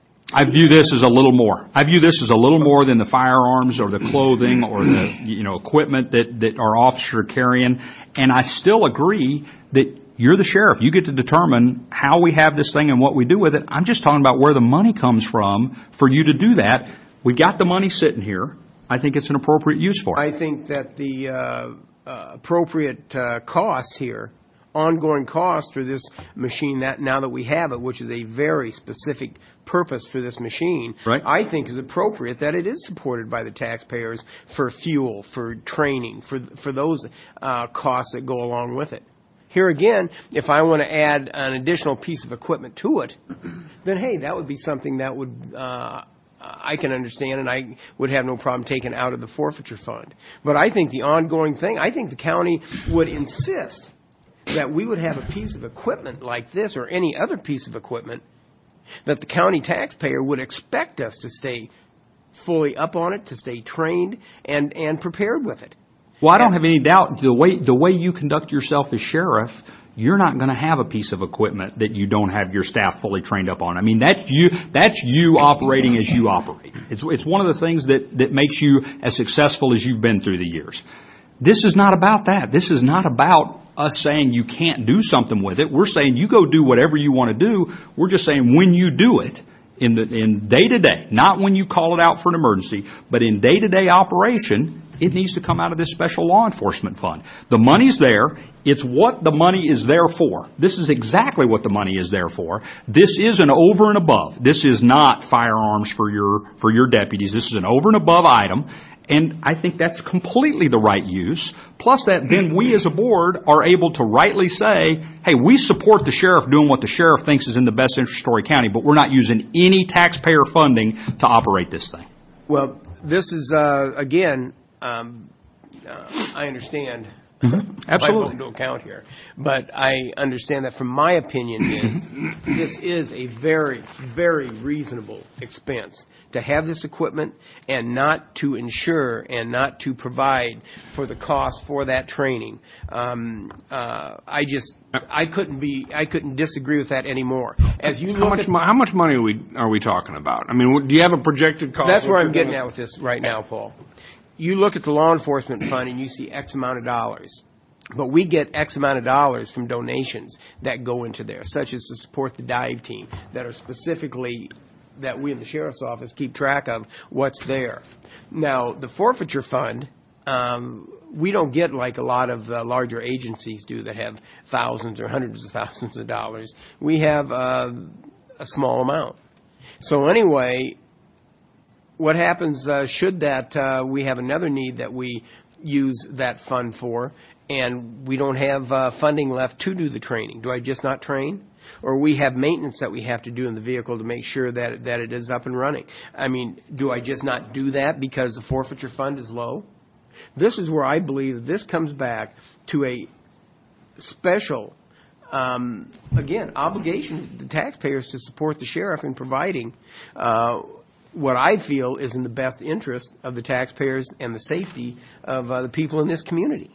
Speaker 1: I view this as a little more. I view this as a little more than the firearms or the clothing or the, you know, equipment that, that our officers are carrying. And I still agree that you're the sheriff. You get to determine how we have this thing and what we do with it. I'm just talking about where the money comes from for you to do that. We got the money sitting here. I think it's an appropriate use for it.
Speaker 3: I think that the uh, uh, appropriate uh, costs here, ongoing costs for this machine, that now that we have it, which is a very specific purpose for this machine,
Speaker 1: right,
Speaker 3: I think is appropriate that it is supported by the taxpayers for fuel, for training, for for those uh, costs that go along with it. Here again, if I want to add an additional piece of equipment to it, then hey, that would be something that would uh, I can understand, and I would have no problem taking out of the forfeiture fund. But I think the ongoing thing, I think the county would insist that we would have a piece of equipment like this or any other piece of equipment that the county taxpayer would expect us to stay fully up on it, to stay trained and, and prepared with it.
Speaker 1: Well, I don't have any doubt the way the way you conduct yourself as sheriff, you're not going to have a piece of equipment that you don't have your staff fully trained up on. I mean, that's you that's you operating as you operate. It's it's one of the things that, that makes you as successful as you've been through the years. This is not about that. This is not about us saying you can't do something with it. We're saying you go do whatever you want to do. We're just saying when you do it, in the in day-to-day, not when you call it out for an emergency, but in day-to-day operation, it needs to come out of this Special Law Enforcement Fund. The money's there. It's what the money is there for. This is exactly what the money is there for. This is an over and above. This is not firearms for your for your deputies. This is an over and above item. And I think that's completely the right use. Plus that then we as a board are able to rightly say, hey, we support the sheriff doing what the sheriff thinks is in the best interest of Story County, but we're not using any taxpayer funding to operate this thing.
Speaker 3: Well, this is, uh, again, um, uh, I understand.
Speaker 1: Mm-hmm. Absolutely.
Speaker 3: Into account here. But I understand that from my opinion is this is a very, very reasonable expense to have this equipment and not to insure and not to provide for the cost for that training. Um, uh, I just, I couldn't be, I couldn't disagree with that anymore. As you
Speaker 5: how
Speaker 3: look
Speaker 5: much,
Speaker 3: at,
Speaker 5: mo- how much money are we, are we talking about? I mean, do you have a projected cost?
Speaker 3: That's where
Speaker 5: What
Speaker 3: I'm
Speaker 5: you're
Speaker 3: getting
Speaker 5: gonna-
Speaker 3: at with this right now, Paul. You look at the law enforcement fund and you see X amount of dollars. But we get X amount of dollars from donations that go into there, such as to support the dive team, that are specifically, that we in the sheriff's office keep track of what's there. Now, the forfeiture fund, um, we don't get like a lot of uh, larger agencies do that have thousands or hundreds of thousands of dollars. We have uh, a small amount. So anyway, what happens uh, should that uh, we have another need that we use that fund for, and we don't have uh, funding left to do the training? Do I just not train? Or we have maintenance that we have to do in the vehicle to make sure that, that it is up and running? I mean, do I just not do that because the forfeiture fund is low? This is where I believe this comes back to a special, um, again, obligation to the taxpayers to support the sheriff in providing uh, what I feel is in the best interest of the taxpayers and the safety of uh, the people in this community.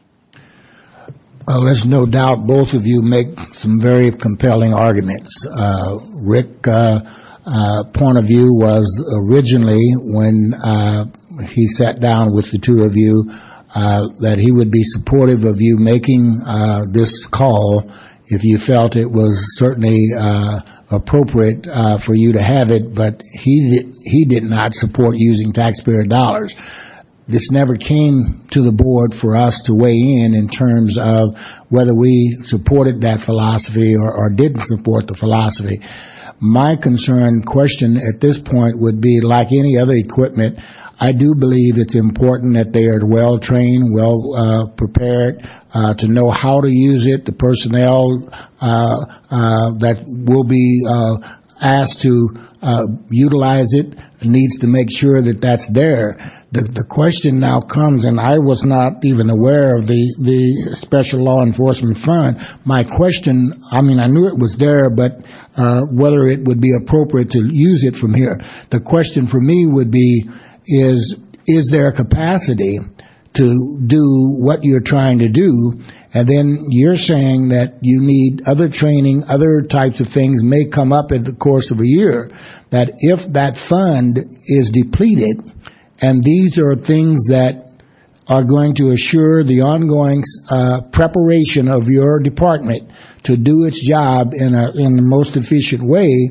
Speaker 4: Well, there's no doubt both of you make some very compelling arguments. Uh, Rick, uh, uh, point of view was originally when uh, he sat down with the two of you uh, that he would be supportive of you making uh, this call if you felt it was certainly uh, appropriate uh, for you to have it, but he did, he did not support using taxpayer dollars. This never came to the board for us to weigh in in terms of whether we supported that philosophy or, or didn't support the philosophy. My concern question at this point would be, like any other equipment, I do believe it's important that they are well trained, well uh, prepared uh, to know how to use it. The personnel uh, uh, that will be uh, asked to uh, utilize it needs to make sure that that's there. The, the question now comes, and I was not even aware of the, the Special Law Enforcement Fund. My question, I mean, I knew it was there, but uh, whether it would be appropriate to use it from here. The question for me would be, is, is there capacity to do what you're trying to do? And then you're saying that you need other training, other types of things may come up in the course of a year, that if that fund is depleted, and these are things that are going to assure the ongoing uh, preparation of your department to do its job in a in the most efficient way,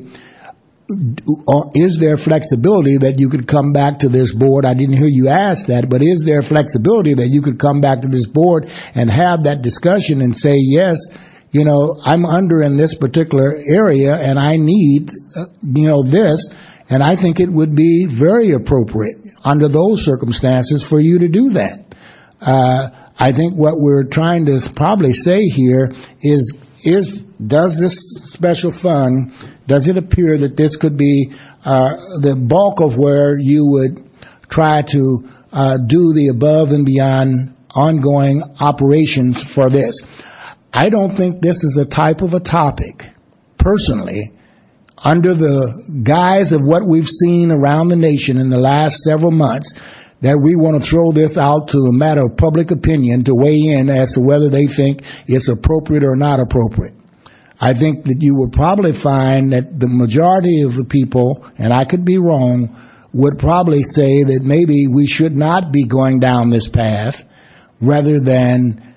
Speaker 4: is there flexibility that you could come back to this board? I didn't hear you ask that, but is there flexibility that you could come back to this board and have that discussion and say, yes, you know, I'm under in this particular area and I need, uh, you know, this, and I think it would be very appropriate under those circumstances for you to do that. Uh, I think what we're trying to probably say here is, is does this special fund, does it appear that this could be uh, the bulk of where you would try to uh, do the above and beyond ongoing operations for this? I don't think this is the type of a topic, personally, under the guise of what we've seen around the nation in the last several months, that we want to throw this out to a matter of public opinion to weigh in as to whether they think it's appropriate or not appropriate. I think that you would probably find that the majority of the people, and I could be wrong, would probably say that maybe we should not be going down this path, rather than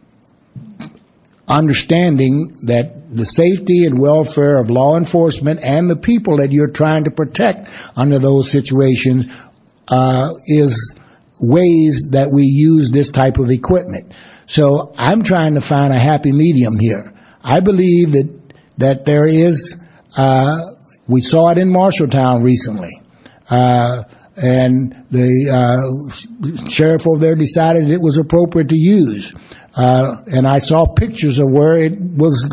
Speaker 4: understanding that the safety and welfare of law enforcement and the people that you're trying to protect under those situations uh, is ways that we use this type of equipment. So I'm trying to find a happy medium here. I believe that that there is, uh, we saw it in Marshalltown recently, uh, and the uh, sheriff over there decided it was appropriate to use. Uh, and I saw pictures of where it was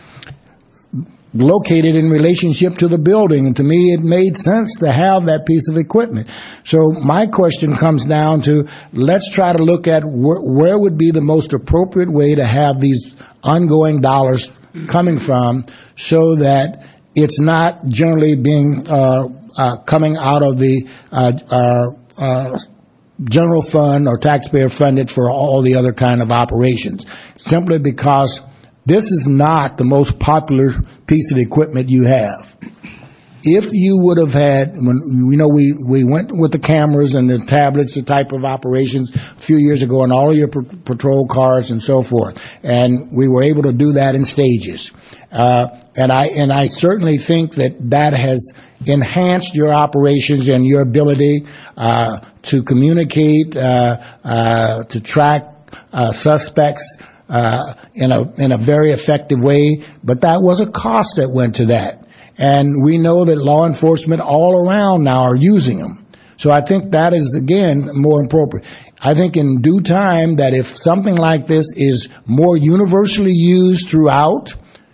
Speaker 4: located in relationship to the building, and to me it made sense to have that piece of equipment. So my question comes down to, let's try to look at wh- where would be the most appropriate way to have these ongoing dollars coming from, so that it's not generally being uh, uh, coming out of the uh, uh, uh, general fund or taxpayer funded for all the other kind of operations, simply because this is not the most popular piece of equipment you have. If you would have had, when you know, we, we went with the cameras and the tablets, the type of operations a few years ago, and all of your p- patrol cars and so forth, and we were able to do that in stages. Uh, and I and I certainly think that that has enhanced your operations and your ability uh, to communicate, uh, uh, to track uh, suspects uh, in a in a very effective way, but that was a cost that went to that. And we know that law enforcement all around now are using them. So I think that is, again, more appropriate. I think in due time that if something like this is more universally used throughout,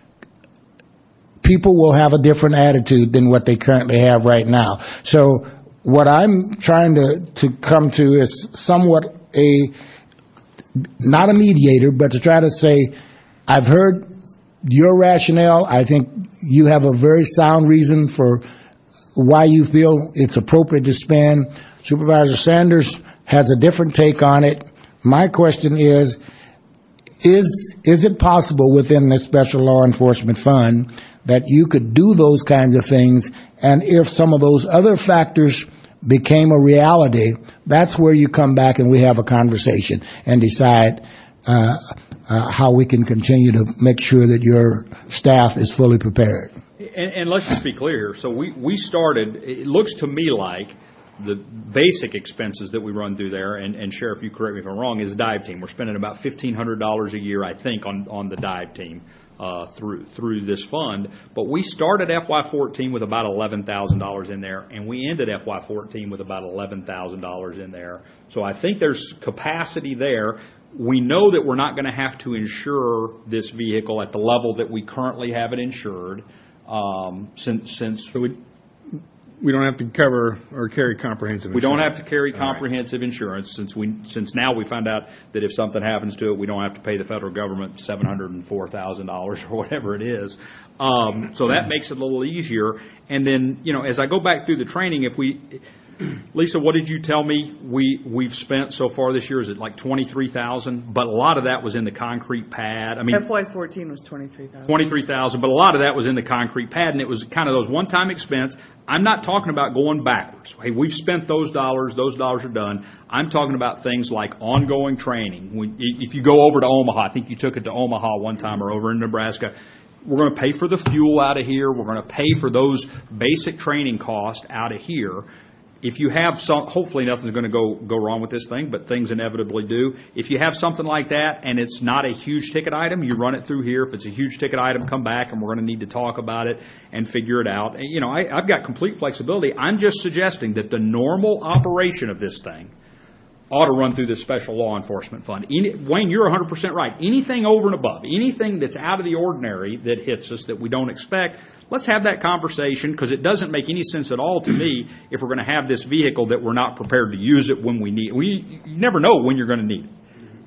Speaker 4: people will have a different attitude than what they currently have right now. So what I'm trying to, to come to is somewhat a, not a mediator, but to try to say, I've heard your rationale. I think you have a very sound reason for why you feel it's appropriate to spend. Supervisor Sanders has a different take on it. My question is, is, is it possible within the Special Law Enforcement Fund that you could do those kinds of things, and if some of those other factors became a reality, that's where you come back and we have a conversation and decide uh, uh, how we can continue to make sure that your staff is fully prepared.
Speaker 1: And, and let's just be clear here. So we, we started, it looks to me like the basic expenses that we run through there, and, and Sheriff, you correct me if I'm wrong, is dive team. We're spending about fifteen hundred dollars a year, I think, on, on the dive team uh, through through this fund. But we started F Y fourteen with about eleven thousand dollars in there, and we ended F Y fourteen with about eleven thousand dollars in there. So I think there's capacity there. We know that we're not going to have to insure this vehicle at the level that we currently have it insured. Um, since, since
Speaker 5: So we, we don't have to cover or carry comprehensive
Speaker 1: we
Speaker 5: insurance.
Speaker 1: don't have to carry comprehensive insurance since we since now we found out that if something happens to it, we don't have to pay the federal government seven hundred and four thousand dollars or whatever it is. Um, so that makes it a little easier. And then, you know, as I go back through the training, if we, Lisa, what did you tell me we we've spent so far this year? Is it like twenty-three thousand? But a lot of that was in the concrete pad. I mean,
Speaker 2: F Y fourteen was twenty-three thousand.
Speaker 1: twenty-three thousand, but a lot of that was in the concrete pad, and it was kind of those one-time expense. I'm not talking about going backwards. Hey, we've spent those dollars. Those dollars are done. I'm talking about things like ongoing training. When, if you go over to Omaha, I think you took it to Omaha one time or over in Nebraska, we're going to pay for the fuel out of here. We're going to pay for those basic training costs out of here. If you have some, hopefully nothing's going to go, go wrong with this thing, but things inevitably do. If you have something like that and it's not a huge ticket item, you run it through here. If it's a huge ticket item, come back and we're going to need to talk about it and figure it out. And, you know, I, I've got complete flexibility. I'm just suggesting that the normal operation of this thing ought to run through the Special Law Enforcement Fund. Any, Wayne, you're one hundred percent right. Anything over and above, anything that's out of the ordinary that hits us that we don't expect, let's have that conversation, because it doesn't make any sense at all to me if we're going to have this vehicle that we're not prepared to use it when we need it. We, you never know when you're going to need it.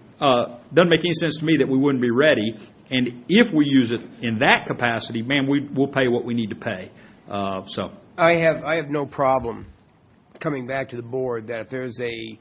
Speaker 1: Uh, doesn't make any sense to me that we wouldn't be ready. And if we use it in that capacity, man, we, we'll pay what we need to pay. Uh, so
Speaker 3: I have I have no problem coming back to the board that if there's a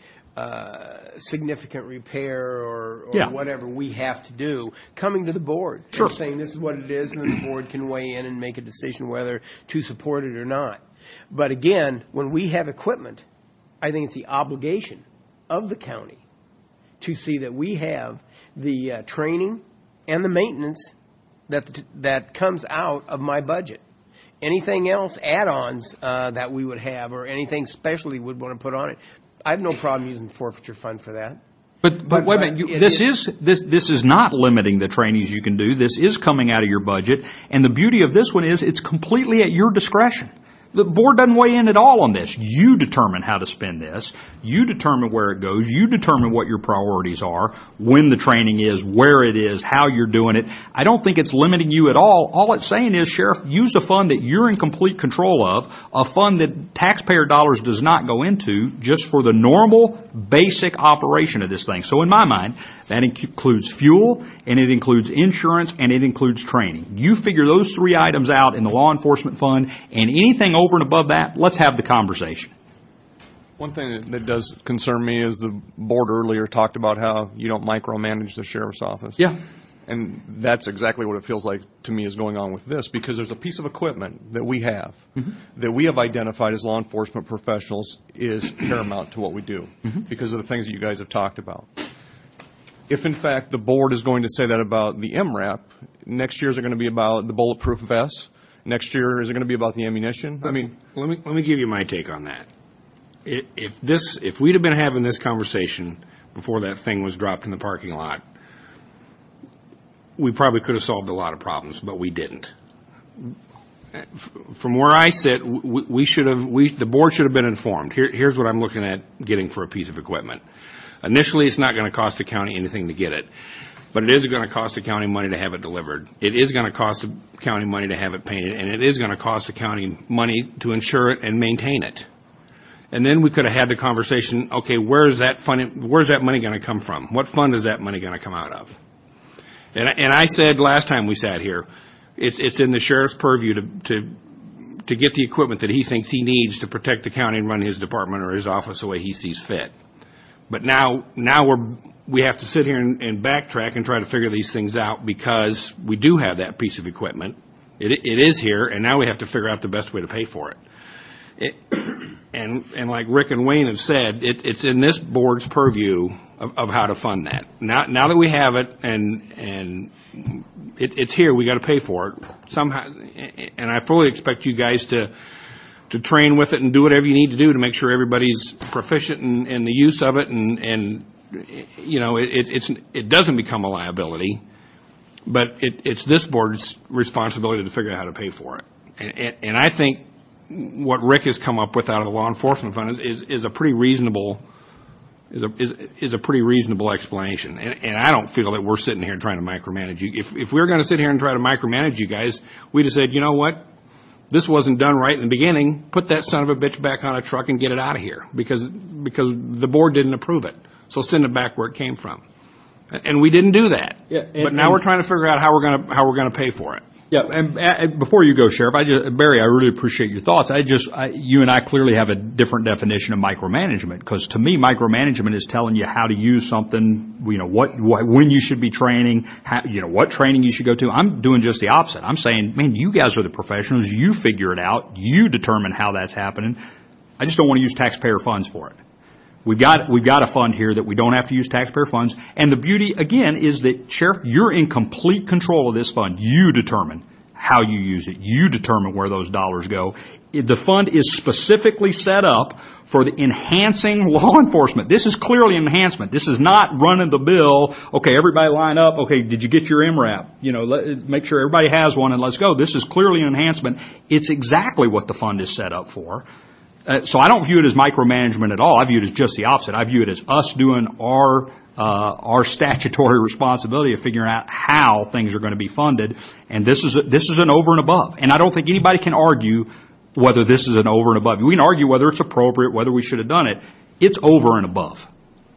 Speaker 3: uh, significant repair or, or
Speaker 1: Yeah.
Speaker 3: whatever we have to do, coming to the board
Speaker 1: Sure.
Speaker 3: and saying this is what it is, and then the board can weigh in and make a decision whether to support it or not. But again, when we have equipment, I think it's the obligation of the county to see that we have the uh, training and the maintenance that that comes out of my budget. Anything else, add-ons uh, that we would have, or anything special we would want to put on it, I have no problem using forfeiture fund for that.
Speaker 1: But, but,
Speaker 3: But-
Speaker 1: wait a
Speaker 3: but
Speaker 1: minute, you,
Speaker 3: it-
Speaker 1: this
Speaker 3: it-
Speaker 1: is, this, this is not limiting the trainings you can do. This is coming out of your budget. And the beauty of this one is it's completely at your discretion. The board doesn't weigh in at all on this. You determine how to spend this. You determine where it goes. You determine what your priorities are, when the training is, where it is, how you're doing it. I don't think it's limiting you at all. All it's saying is, Sheriff, use a fund that you're in complete control of, a fund that taxpayer dollars does not go into, just for the normal, basic operation of this thing. So in my mind, that includes fuel, and it includes insurance, and it includes training. You figure those three items out in the law enforcement fund, and anything over and above that, let's have the conversation.
Speaker 5: One thing that, that does concern me is the board earlier talked about how you don't micromanage the sheriff's office.
Speaker 1: Yeah.
Speaker 5: And that's exactly what it feels like to me is going on with this, because there's a piece of equipment that we have, mm-hmm. that we have identified as law enforcement professionals is paramount to what we do, mm-hmm. because of the things that you guys have talked about. If, in fact, the board is going to say that about the M RAP, next year is it going to be about the bulletproof vests? Next year, is it going to be about the ammunition? I mean,
Speaker 6: let me let me give you my take on that. If this, if we'd have been having this conversation before that thing was dropped in the parking lot, we probably could have solved a lot of problems, but we didn't. From where I sit, we, we should have, we, the board should have been informed. Here, here's what I'm looking at getting for a piece of equipment. Initially, it's not going to cost the county anything to get it, but it is going to cost the county money to have it delivered. It is going to cost the county money to have it painted, and it is going to cost the county money to insure it and maintain it. And then we could have had the conversation, okay, where is that fund, where's that money going to come from? What fund is that money going to come out of? And, and I said last time we sat here, It's it's in the sheriff's purview to, to to get the equipment that he thinks he needs to protect the county and run his department or his office the way he sees fit. But now now we're we have to sit here and, and backtrack and try to figure these things out because we do have that piece of equipment. It it is here, and now we have to figure out the best way to pay for it. It and and like Rick and Wayne have said, it, it's in this board's purview of, of how to fund that. Now now that we have it and and it, it's here, we got to pay for it somehow. And I fully expect you guys to to train with it and do whatever you need to do to make sure everybody's proficient in, in the use of it, and and you know it, it it's it doesn't become a liability, but it, it's this board's responsibility to figure out how to pay for it. And and, and I think what Rick has come up with out of the law enforcement fund is, is a pretty reasonable is a is, is a pretty reasonable explanation. And, and I don't feel that we're sitting here trying to micromanage you. If if we were going to sit here and try to micromanage you guys, we'd have said, you know what, this wasn't done right in the beginning. Put that son of a bitch back on a truck and get it out of here because because the board didn't approve it. So send it back where it came from. And we didn't do that.
Speaker 1: Yeah, and,
Speaker 6: but now
Speaker 1: and,
Speaker 6: we're trying to figure out how we're going to how we're going to pay for it.
Speaker 1: Yeah, and, and before you go, Sheriff, I just, Barry, I really appreciate your thoughts. I just, I, you and I clearly have a different definition of micromanagement, because to me, micromanagement is telling you how to use something, you know, what, what when you should be training, how, you know, what training you should go to. I'm doing just the opposite. I'm saying, man, you guys are the professionals. You figure it out. You determine how that's happening. I just don't want to use taxpayer funds for it. We've got, we've got a fund here that we don't have to use taxpayer funds. And the beauty, again, is that, Sheriff, you're in complete control of this fund. You determine how you use it. You determine where those dollars go. The fund is specifically set up for the enhancing law enforcement. This is clearly an enhancement. This is not running the bill. Okay, everybody line up. Okay, did you get your M RAP? You know, let, make sure everybody has one and let's go. This is clearly an enhancement. It's exactly what the fund is set up for. Uh, so I don't view it as micromanagement at all. I view it as just the opposite. I view it as us doing our uh, our statutory responsibility of figuring out how things are going to be funded. And this is a, this is an over and above. And I don't think anybody can argue whether this is an over and above. We can argue whether it's appropriate, whether we should have done it. It's over and above.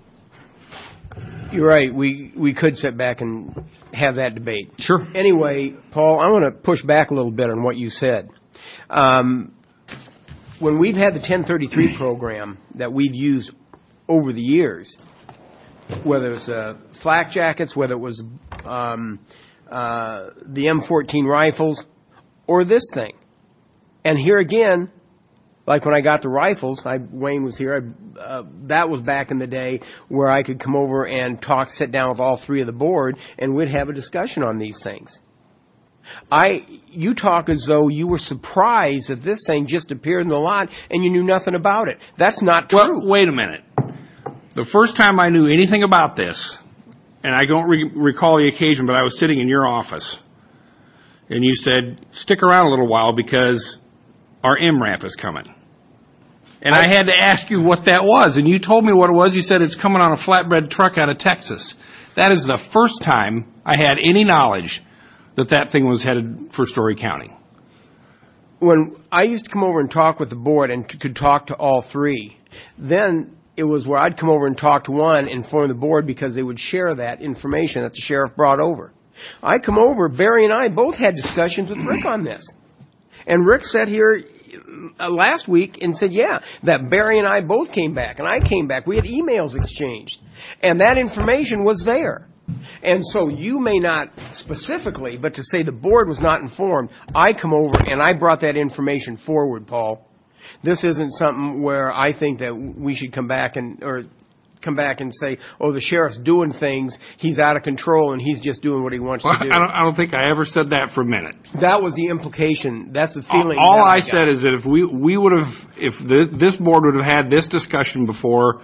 Speaker 3: You're right. We we could sit back and have that debate.
Speaker 1: Sure.
Speaker 3: Anyway, Paul, I want to push back a little bit on what you said. Um, When we've had the ten thirty-three program that we've used over the years, whether it's uh, flak jackets, whether it was um, uh, the M fourteen rifles, or this thing, and here again, like when I got the rifles, I, Wayne was here, I, uh, that was back in the day where I could come over and talk, sit down with all three of the board, and we'd have a discussion on these things. I, you talk as though you were surprised that this thing just appeared in the lot and you knew nothing about it. That's not true.
Speaker 6: Well, wait a minute. The first time I knew anything about this, and I don't re- recall the occasion, but I was sitting in your office, and you said, stick around a little while because our M RAP is coming. And I, I had to ask you what that was, and you told me what it was. You said it's coming on a flatbed truck out of Texas. That is the first time I had any knowledge that that thing was headed for Story County.
Speaker 3: When I used to come over and talk with the board and t- could talk to all three, then it was where I'd come over and talk to one, inform the board because they would share that information that the sheriff brought over. I come over, Barry and I both had discussions with Rick on this. And Rick sat here uh, last week and said, yeah, that Barry and I both came back, and I came back. We had emails exchanged. And that information was there. And so you may not specifically, but to say the board was not informed, I come over and I brought that information forward, Paul. This isn't something where I think that we should come back and, or come back and say, oh, the sheriff's doing things, he's out of control, and he's just doing what he wants
Speaker 6: well,
Speaker 3: to do.
Speaker 6: I don't, I don't think I ever said that for a minute.
Speaker 3: That was the implication. That's the feeling.
Speaker 6: All, all
Speaker 3: that I,
Speaker 6: I
Speaker 3: got.
Speaker 6: said is that if we, we would have, if the, this board would have had this discussion before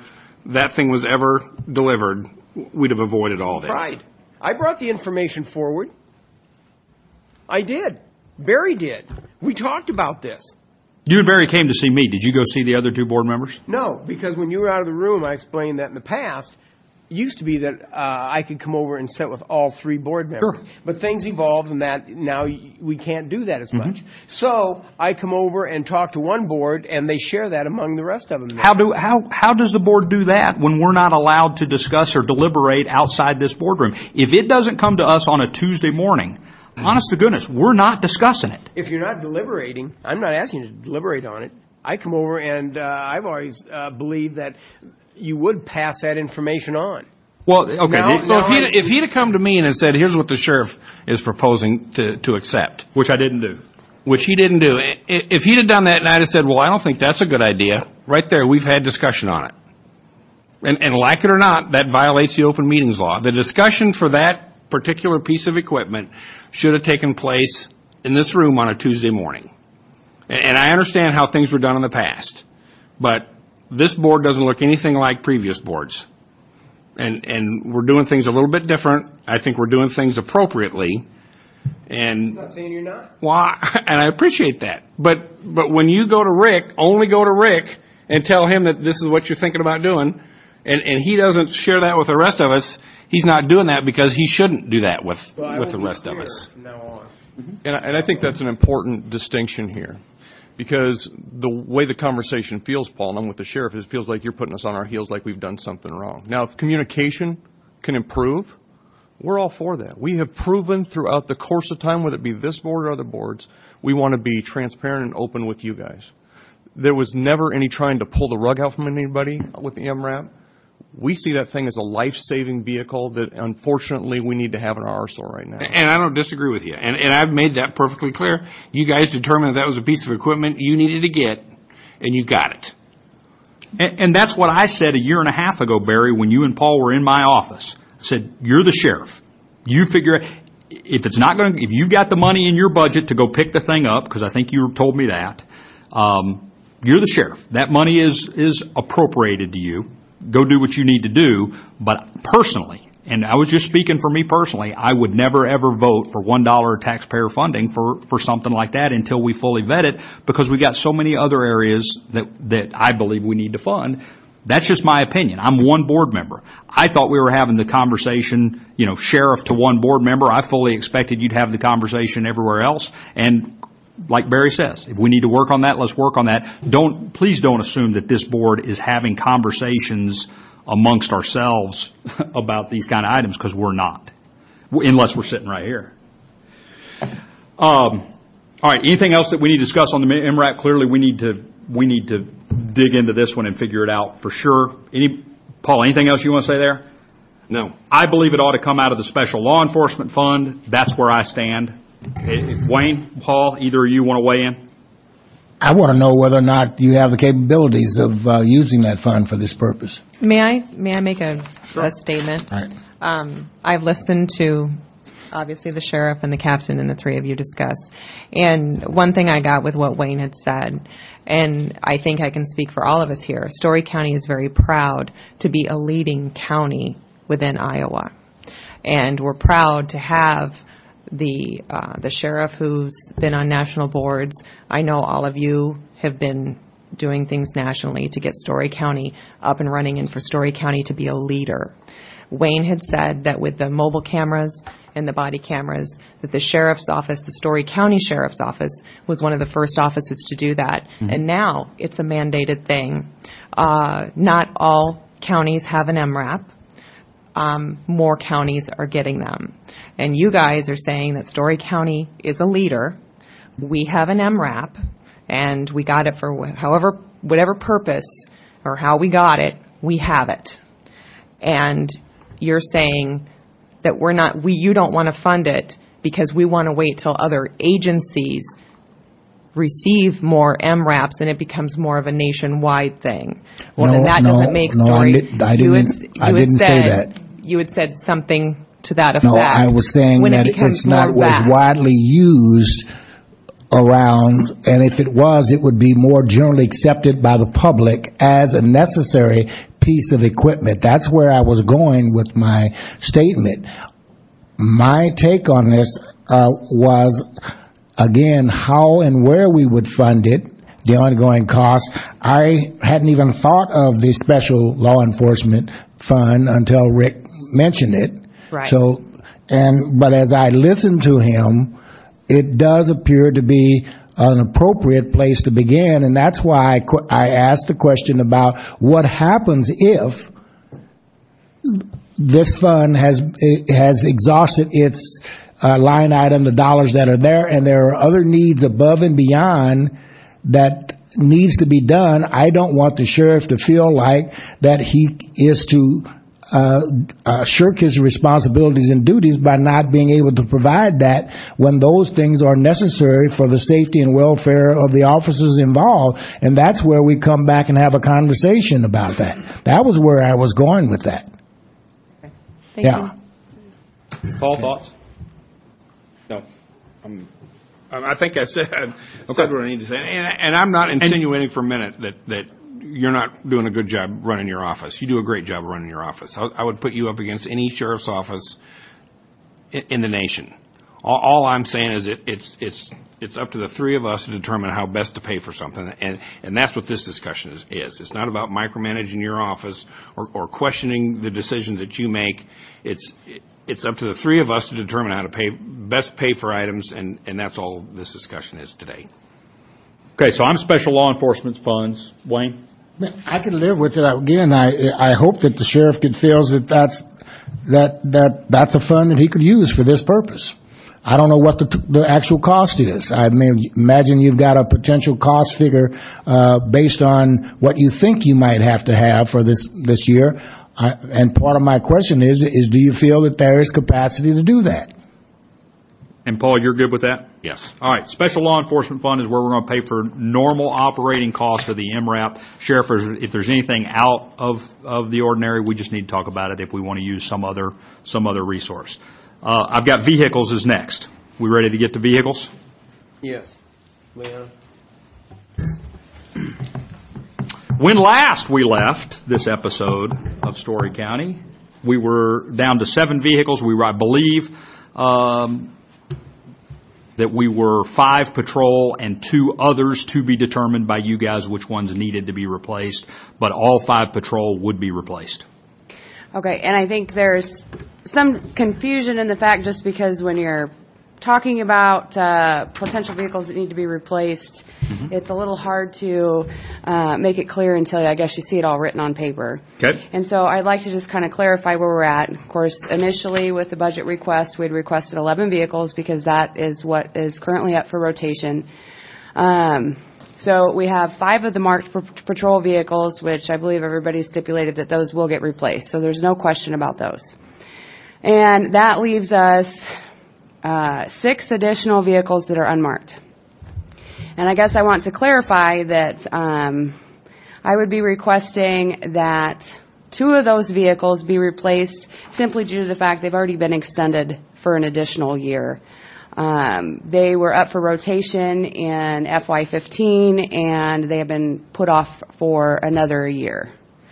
Speaker 6: that thing was ever delivered, we'd have avoided all this.
Speaker 3: Right. I brought the information forward. I did. Barry did. We talked about this.
Speaker 1: You and Barry came to see me. Did you go see the other two board members?
Speaker 3: No, because when you were out of the room, I explained that in the past, it used to be that uh, I could come over and sit with all three board members.
Speaker 1: Sure.
Speaker 3: But things evolved and that now we can't do that as
Speaker 1: Mm-hmm.
Speaker 3: much. So I come over and talk to one board, and they share that among the rest of them.
Speaker 1: How do how how does the board do that when we're not allowed to discuss or deliberate outside this boardroom? If it doesn't come to us on a Tuesday morning, honest to goodness, we're not discussing it.
Speaker 3: If you're not deliberating, I'm not asking you to deliberate on it. I come over and uh, I've always uh, believed that you would pass that information on.
Speaker 1: Well, okay.
Speaker 3: Now-
Speaker 1: the-
Speaker 6: So if
Speaker 3: now
Speaker 6: he'd,
Speaker 3: I-
Speaker 6: if he'd have come to me and had said, here's what the sheriff is proposing to, to accept,
Speaker 1: which I didn't do.
Speaker 6: which he didn't do, I- if he'd have done that and I'd have said, well, I don't think that's a good idea, right there, we've had discussion on it. And, and like it or not, that violates the open meetings law. The discussion for that particular piece of equipment should have taken place in this room on a Tuesday morning. And, and I understand how things were done in the past, but this board doesn't look anything like previous boards. And, and we're doing things a little bit different. I think we're doing things appropriately. And
Speaker 3: I'm not saying you're not.
Speaker 6: well, and I appreciate that. But but when you go to Rick, only go to Rick and tell him that this is what you're thinking about doing, and, and he doesn't share that with the rest of us, he's not doing that because he shouldn't do that with,
Speaker 3: So I
Speaker 6: with
Speaker 3: will
Speaker 6: the
Speaker 3: be
Speaker 6: rest of
Speaker 3: clear
Speaker 6: us.
Speaker 3: from now on.
Speaker 5: And I, and I think that's an important distinction here, because the way the conversation feels, Paul, and I'm with the sheriff, it feels like you're putting us on our heels like we've done something wrong. Now, if communication can improve, we're all for that. We have proven throughout the course of time, whether it be this board or other boards, we want to be transparent and open with you guys. There was never any trying to pull the rug out from anybody with the M RAP. We see that thing as a life-saving vehicle that, unfortunately, we need to have in our arsenal right now.
Speaker 6: And I don't disagree with you. And, and I've made that perfectly clear. You guys determined that, that was a piece of equipment you needed to get, and you got it.
Speaker 1: And, and that's what I said a year and a half ago, Barry, when you and Paul were in my office. I said, you're the sheriff. You figure, if it's not going to, if you've got the money in your budget to go pick the thing up, because I think you told me that, um, you're the sheriff. That money is, is appropriated to you. Go do what you need to do. But personally, and I was just speaking for me personally, I would never ever vote for one dollar taxpayer funding for, for something like that until we fully vet it, because we got so many other areas that, that I believe we need to fund. That's just my opinion. I'm one board member. I thought we were having the conversation, you know, sheriff to one board member. I fully expected you'd have the conversation everywhere else. And like Barry says, if we need to work on that, let's work on that. Don't, please don't assume that this board is having conversations amongst ourselves about these kind of items, because we're not, unless we're sitting right here. Um, all right. Anything else that we need to discuss on the M RAP? Clearly, we need to we need to dig into this one and figure it out for sure. Any, Paul, anything else you want to say there?
Speaker 6: No.
Speaker 1: I believe it ought to come out of the Special Law Enforcement Fund. That's where I stand. Eh, Wayne, Paul, either of you want to weigh in?
Speaker 4: I want to know whether or not you have the capabilities of uh, using that fund for this purpose.
Speaker 7: May I, may I make a, a statement?
Speaker 4: All right.
Speaker 7: Um, I've listened to, obviously, the sheriff and the captain and the three of you discuss. And one thing I got with what Wayne had said, and I think I can speak for all of us here, Story County is very proud to be a leading county within Iowa. And we're proud to have the uh, the sheriff who's been on national boards. I know all of you have been doing things nationally to get Story County up and running and for Story County to be a leader. Wayne had said that with the mobile cameras and the body cameras, that the sheriff's office, the Story County Sheriff's Office, was one of the first offices to do that. Mm-hmm. And now it's a mandated thing. Uh, not all counties have an M RAP. Um, more counties are getting them. And you guys are saying that Story County is a leader. We have an M RAP, and we got it for however, whatever purpose or how we got it, we have it. And you're saying that we're not, we, you don't want to fund it because we want to wait till other agencies receive more M RAPs and it becomes more of a nationwide thing. Well,
Speaker 4: No,
Speaker 7: then that
Speaker 4: no,
Speaker 7: doesn't make
Speaker 4: no, I
Speaker 7: Story.
Speaker 4: did- I
Speaker 7: you
Speaker 4: didn't-
Speaker 7: had,
Speaker 4: I
Speaker 7: you had
Speaker 4: didn't say
Speaker 7: said,
Speaker 4: that.
Speaker 7: You had said something to that effect.
Speaker 4: No, I was saying
Speaker 7: when
Speaker 4: that
Speaker 7: it becomes
Speaker 4: it's not
Speaker 7: more
Speaker 4: was
Speaker 7: vast.
Speaker 4: widely used around, and if it was, it would be more generally accepted by the public as a necessary piece of equipment. That's where I was going with my statement. My take on this uh, was, again, how and where we would fund it, the ongoing costs. I hadn't even thought of the special law enforcement fund until Rick mentioned it.
Speaker 7: Right.
Speaker 4: So, and but as I listened to him, it does appear to be an appropriate place to begin, and that's why I, qu- I asked the question about what happens if this fund has has exhausted its uh, line item, the dollars that are there, and there are other needs above and beyond that needs to be done. I don't want the sheriff to feel like that he is to uh, uh, shirk his responsibilities and duties by not being able to provide that when those things are necessary for the safety and welfare of the officers involved. And that's where we come back and have a conversation about that. That was where I was going with that.
Speaker 7: Thank
Speaker 4: Yeah.
Speaker 7: you.
Speaker 1: Paul, thoughts?
Speaker 6: No. Um, I think I said, said what I need to say. And, and I'm not insinuating for a minute that, that you're not doing a good job running your office. You do a great job running your office. I, I would put you up against any sheriff's office in, in the nation. All, all I'm saying is it, it's it's it's up to the three of us to determine how best to pay for something, and and that's what this discussion is. is. It's not about micromanaging your office or, or questioning the decisions that you make. It's it's up to the three of us to determine how to pay best pay for items, and, and that's all this discussion is today.
Speaker 1: Okay, so I'm special law enforcement funds. Wayne?
Speaker 4: I can live with it. Again, I I hope that the sheriff could feels that that's that that that's a fund that he could use for this purpose. I don't know what the the actual cost is. I mean, imagine you've got a potential cost figure uh, based on what you think you might have to have for this this year. I, and part of my question is is do you feel that there is capacity to do that?
Speaker 1: And Paul, you're good with that?
Speaker 6: Yes.
Speaker 1: All right, special law enforcement fund is where we're going to pay for normal operating costs of the M RAP. Sheriff, if there's anything out of, of the ordinary, we just need to talk about it if we want to use some other, some other resource. Uh, I've got vehicles is next. We ready to get to vehicles?
Speaker 3: Yes. Leon?
Speaker 1: When last we left this episode of Story County, we were down to seven vehicles. We were, I believe, um, that we were five patrol and two others to be determined by you guys which ones needed to be replaced, but all five patrol would be replaced.
Speaker 8: Okay, and I think there's some confusion in the fact just because when you're talking about uh, potential vehicles that need to be replaced, mm-hmm. it's a little hard to uh, make it clear until I guess you see it all written on paper.
Speaker 1: Okay.
Speaker 8: And so I'd like to just kind of clarify where we're at. Of course, initially with the budget request, we'd requested eleven vehicles because that is what is currently up for rotation. Um, so we have five of the marked p- patrol vehicles, which I believe everybody stipulated that those will get replaced. So there's no question about those. And that leaves us uh, six additional vehicles that are unmarked. And I guess I want to clarify that um, I would be requesting that two of those vehicles be replaced simply due to the fact they've already been extended for an additional year. Um, they were up for rotation in F Y fifteen, and they have been put off for another year.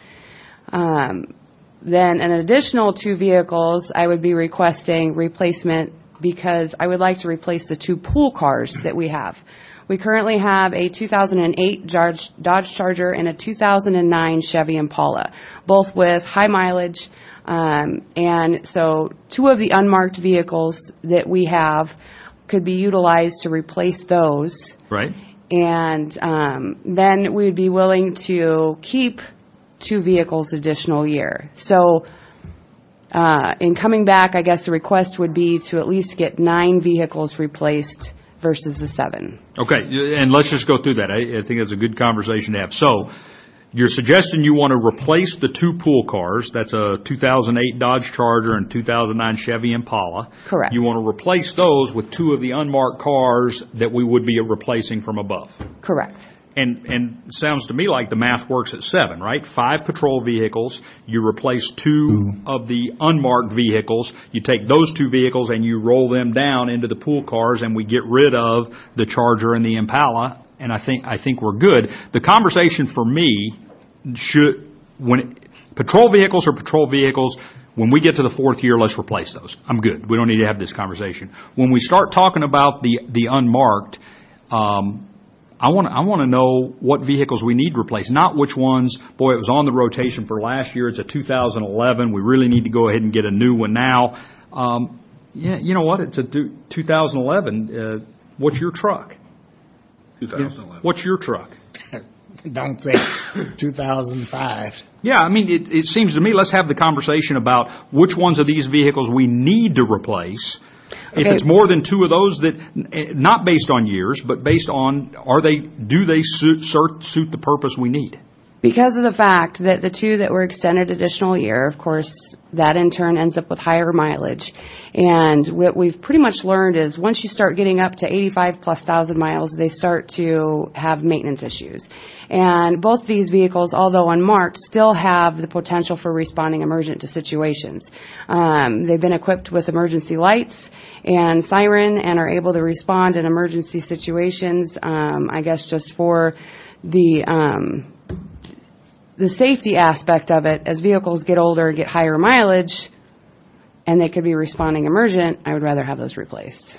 Speaker 8: Um, then an additional two vehicles, I would be requesting replacement because I would like to replace the two pool cars that we have. We currently have a two thousand eight Dodge Charger and a two thousand nine Chevy Impala, both with high mileage. Um, and so two of the unmarked vehicles that we have could be utilized to replace those.
Speaker 1: Right.
Speaker 8: And um, then we'd be willing to keep two vehicles additional year. So uh, in coming back, I guess the request would be to at least get nine vehicles replaced versus the seven.
Speaker 1: Okay, and let's just go through that. I, I think it's a good conversation to have. So you're suggesting you want to replace the two pool cars. That's a two thousand eight Dodge Charger and two thousand nine Chevy Impala.
Speaker 8: Correct.
Speaker 1: You want to replace those with two of the unmarked cars that we would be replacing from above.
Speaker 8: Correct.
Speaker 1: And and it sounds to me like the math works at seven, right? Five patrol vehicles. You replace two of the unmarked vehicles. You take those two vehicles and you roll them down into the pool cars, and we get rid of the Charger and the Impala. And I think I think we're good. The conversation for me should when it, Patrol vehicles are patrol vehicles. When we get to the fourth year, let's replace those. I'm good. We don't need to have this conversation. When we start talking about the, the unmarked, um, I want I want to know what vehicles we need replaced, not which ones, boy, it was on the rotation for last year. It's a two thousand eleven. We really need to go ahead and get a new one now. Um, yeah, you know what? It's a two thousand eleven. Uh, what's your truck?
Speaker 6: two thousand eleven.
Speaker 1: What's your truck?
Speaker 4: Don't say two thousand five.
Speaker 1: Yeah, I mean, it, it seems to me, let's have the conversation about which ones of these vehicles we need to replace. If
Speaker 8: Okay.
Speaker 1: it's more than two of those, that not based on years, but based on are they do they suit, suit the purpose we need?
Speaker 8: Because of the fact that the two that were extended additional year, of course, that in turn ends up with higher mileage. And what we've pretty much learned is once you start getting up to eighty-five plus thousand miles, they start to have maintenance issues. And both these vehicles, although unmarked, still have the potential for responding emergent to situations. Um, they've been equipped with emergency lights and siren and are able to respond in emergency situations, um, I guess just for the... Um, the safety aspect of it, as vehicles get older, get higher mileage, and they could be responding emergent, I would rather have those replaced.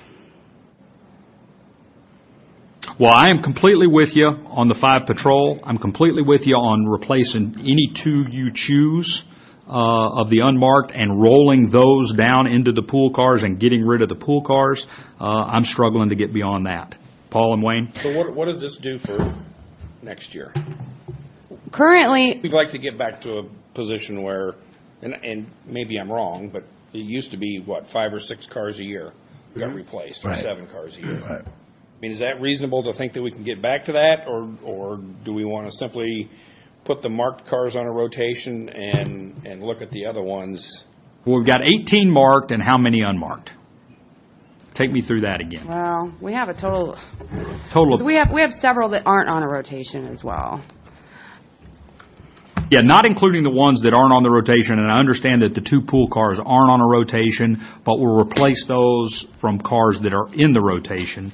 Speaker 1: Well, I am completely with you on the five patrol. I'm completely with you on replacing any two you choose uh, of the unmarked and rolling those down into the pool cars and getting rid of the pool cars. Uh, I'm struggling to get beyond that. Paul and Wayne?
Speaker 6: So what, what does this do for next year?
Speaker 8: Currently,
Speaker 6: We'd like to get back to a position where, and, and maybe I'm wrong, but it used to be, what, five or six cars a year got replaced, or
Speaker 4: Right.
Speaker 6: seven cars a year.
Speaker 4: Right.
Speaker 6: I mean, is that reasonable to think that we can get back to that, or, or do we want to simply put the marked cars on a rotation and, and look at the other ones?
Speaker 1: Well, we've got eighteen marked and how many unmarked? Take me through that again.
Speaker 8: well, we have a total,
Speaker 1: Total of,
Speaker 8: we have, we have several that aren't on a rotation as well.
Speaker 1: yeah, not including the ones that aren't on the rotation, and I understand that the two pool cars aren't on a rotation, but we'll replace those from cars that are in the rotation.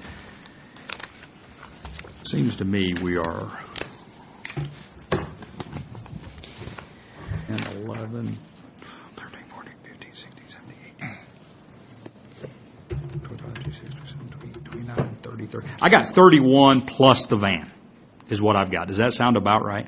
Speaker 1: Seems to me we are ten, eleven, thirteen, fourteen, fifteen, sixteen, seventeen, eighteen, twenty-five, twenty-six, twenty-seven, twenty-eight, twenty-nine, thirty, thirty. I got thirty-one plus the van is what I've got. Does that sound about right?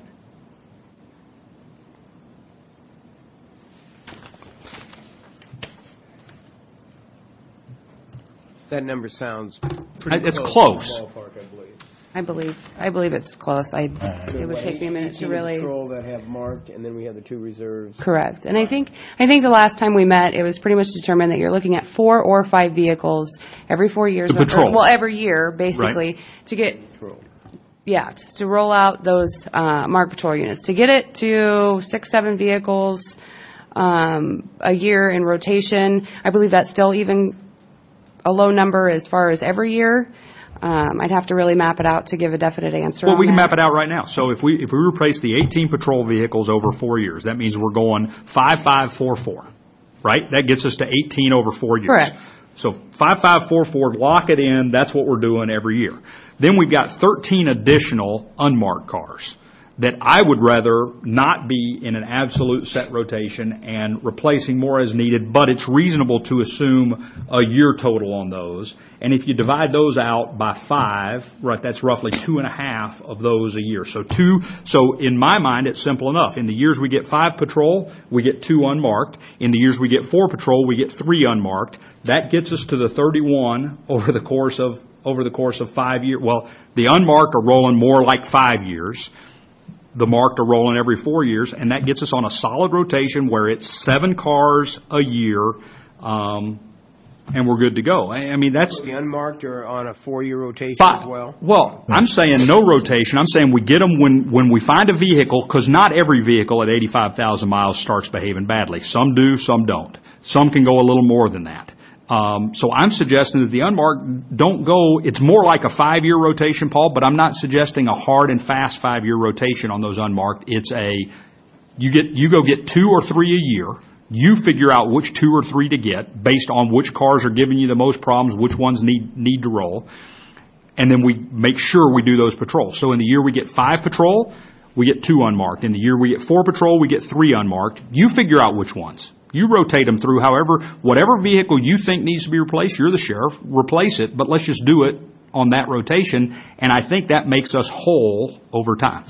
Speaker 3: That number sounds pretty
Speaker 1: It's
Speaker 3: close.
Speaker 1: close.
Speaker 3: to the ballpark, I believe.
Speaker 8: I believe, I believe it's close. I, it would take me a minute to
Speaker 3: eighteen
Speaker 8: really.
Speaker 3: patrol that have marked, and then we have the two reserves.
Speaker 8: Correct. And I think, I think the last time we met, it was pretty much determined that you're looking at four or five vehicles every four years.
Speaker 1: The
Speaker 8: or-
Speaker 1: patrol.
Speaker 8: Well, every year, basically, to get,
Speaker 3: Patrol.
Speaker 8: yeah, just to roll out those uh, marked patrol units. To get it to six, seven vehicles um, a year in rotation, I believe that's still even a low number as far as every year. Um, I'd have to really map it out to give a definite answer
Speaker 1: Well,
Speaker 8: on
Speaker 1: we can
Speaker 8: that.
Speaker 1: map it out right now. So if we, if we replace the eighteen patrol vehicles over four years, that means we're going five, five, four, four, right? That gets us to eighteen over four years.
Speaker 8: Correct.
Speaker 1: So five, five, four, four, lock it in. That's what we're doing every year. Then we've got thirteen additional unmarked cars that I would rather not be in an absolute set rotation and replacing more as needed, but it's reasonable to assume a year total on those. And if you divide those out by five, right, that's roughly two and a half of those a year. So two, so in my mind, it's simple enough. In the years we get five patrol, we get two unmarked. In the years we get four patrol, we get three unmarked. That gets us to the thirty-one over the course of, over the course of five years. Well, the unmarked are rolling more like five years. The marked are rolling every four years, and that gets us on a solid rotation where it's seven cars a year, um, and we're good to go. I, I mean, that's
Speaker 3: The unmarked are on a four-year rotation
Speaker 1: five.
Speaker 3: as well?
Speaker 1: Well, I'm saying no rotation. I'm saying we get them when, when we find a vehicle, because not every vehicle at eighty-five thousand miles starts behaving badly. Some do, some don't. Some can go a little more than that. Um, so I'm suggesting that the unmarked don't go, it's more like a five-year rotation, Paul, but I'm not suggesting a hard and fast five-year rotation on those unmarked. It's a, you get, you go get two or three a year. You figure out which two or three to get based on which cars are giving you the most problems, which ones need, need to roll. And then we make sure we do those patrols. So in the year we get five patrol, we get two unmarked. In the year we get four patrol, we get three unmarked. You figure out which ones. You rotate them through however, whatever vehicle you think needs to be replaced, you're the sheriff, replace it, but let's just do it on that rotation, and I think that makes us whole over time.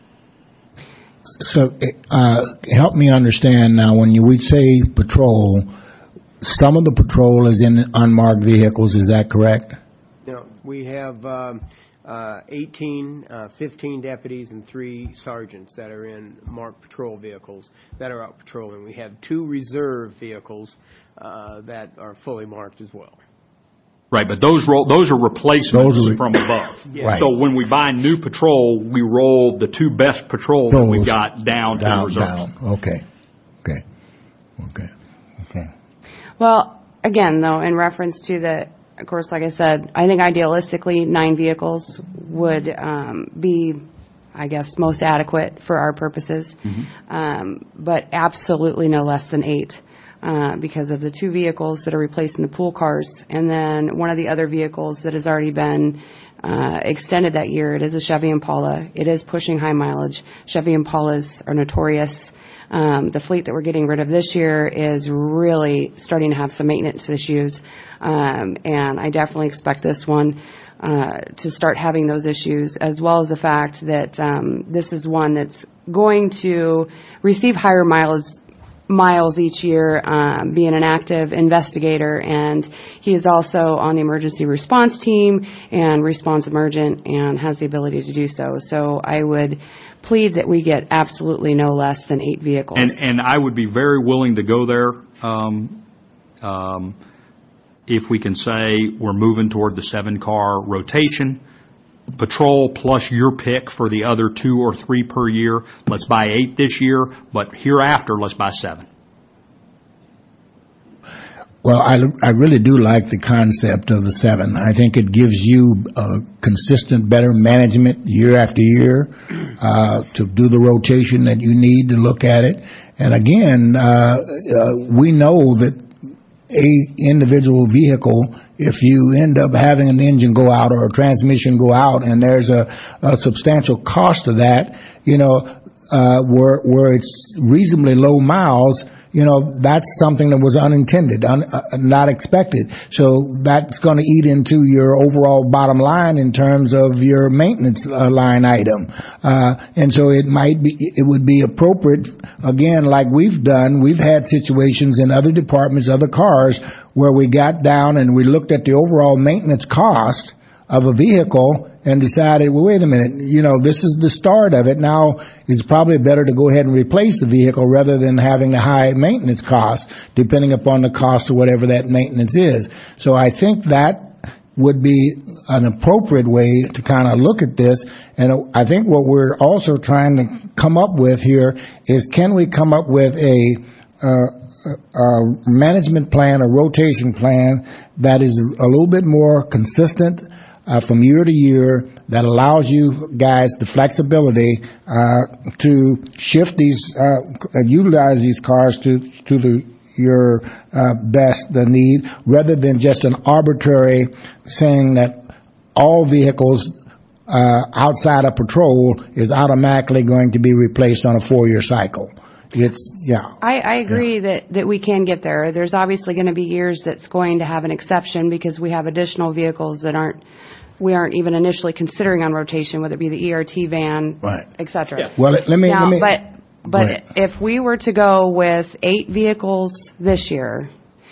Speaker 4: So, uh, help me understand now, when you, we say patrol, some of the patrol is in unmarked vehicles, is that correct?
Speaker 3: No, we have um, uh, eighteen, uh, fifteen deputies and three sergeants that are in marked patrol vehicles that are out patrolling. We have two reserve vehicles uh, that are fully marked as well.
Speaker 1: Right, but those roll, those are replacements
Speaker 4: Those are-
Speaker 1: from above.
Speaker 3: Yeah.
Speaker 4: Right.
Speaker 1: So when we buy new patrol, we roll the two best patrol that we've got down to the
Speaker 4: Down,
Speaker 1: reserve.
Speaker 4: down, okay, okay, okay, okay.
Speaker 8: Well, again, though, in reference to the, of course, like I said, I think idealistically, nine vehicles would um, be, I guess, most adequate for our purposes. Um, but absolutely no less than eight, uh, because of the two vehicles that are replacing the pool cars, and then one of the other vehicles that has already been uh, extended that year. It is a Chevy Impala. It is pushing high mileage. Chevy Impalas are notorious. Um, the fleet that we're getting rid of this year is really starting to have some maintenance issues, um, and I definitely expect this one uh, to start having those issues, as well as the fact that um, this is one that's going to receive higher miles miles each year, um, being an active investigator, and he is also on the emergency response team and responds emergent and has the ability to do so. So I would plead that we get absolutely no less than eight vehicles.
Speaker 1: And, and I would be very willing to go there, um, um, if we can say we're moving toward the seven-car rotation, patrol plus your pick for the other two or three per year. Let's buy eight this year, but hereafter, let's buy seven.
Speaker 4: Well, I, I really do like the concept of the seven. I think it gives you uh, consistent, better management year after year uh, to do the rotation that you need to look at it. And again, uh, uh, we know that a individual vehicle, if you end up having an engine go out or a transmission go out, and there's a, a substantial cost to that, you know, uh, where where it's reasonably low miles, you know, that's something that was unintended, un, uh, not expected. So that's going to eat into your overall bottom line in terms of your maintenance uh, line item. Uh, and so it might be, it would be appropriate, again, like we've done, we've had situations in other departments, other cars, where we got down and we looked at the overall maintenance cost of a vehicle and decided, well, wait a minute, you know, this is the start of it. Now it's probably better to go ahead and replace the vehicle rather than having the high maintenance cost, depending upon the cost of whatever that maintenance is. So I think that would be an appropriate way to kind of look at this. And I think what we're also trying to come up with here is, can we come up with a, uh, a management plan, a rotation plan that is a little bit more consistent Uh, from year to year, that allows you guys the flexibility uh, to shift these, uh, utilize these cars to to the your uh, best the need, rather than just an arbitrary saying that all vehicles uh, outside of patrol is automatically going to be replaced on a four-year cycle. It's, yeah.
Speaker 8: I, I agree yeah. that, that we can get there. There's obviously going to be years that's going to have an exception because we have additional vehicles that aren't, we aren't even initially considering on rotation, whether it be the E R T van,
Speaker 4: right,
Speaker 8: et cetera. Yeah.
Speaker 4: Well, let me,
Speaker 8: now,
Speaker 4: let me.
Speaker 8: But, but if we were to go with eight vehicles this year,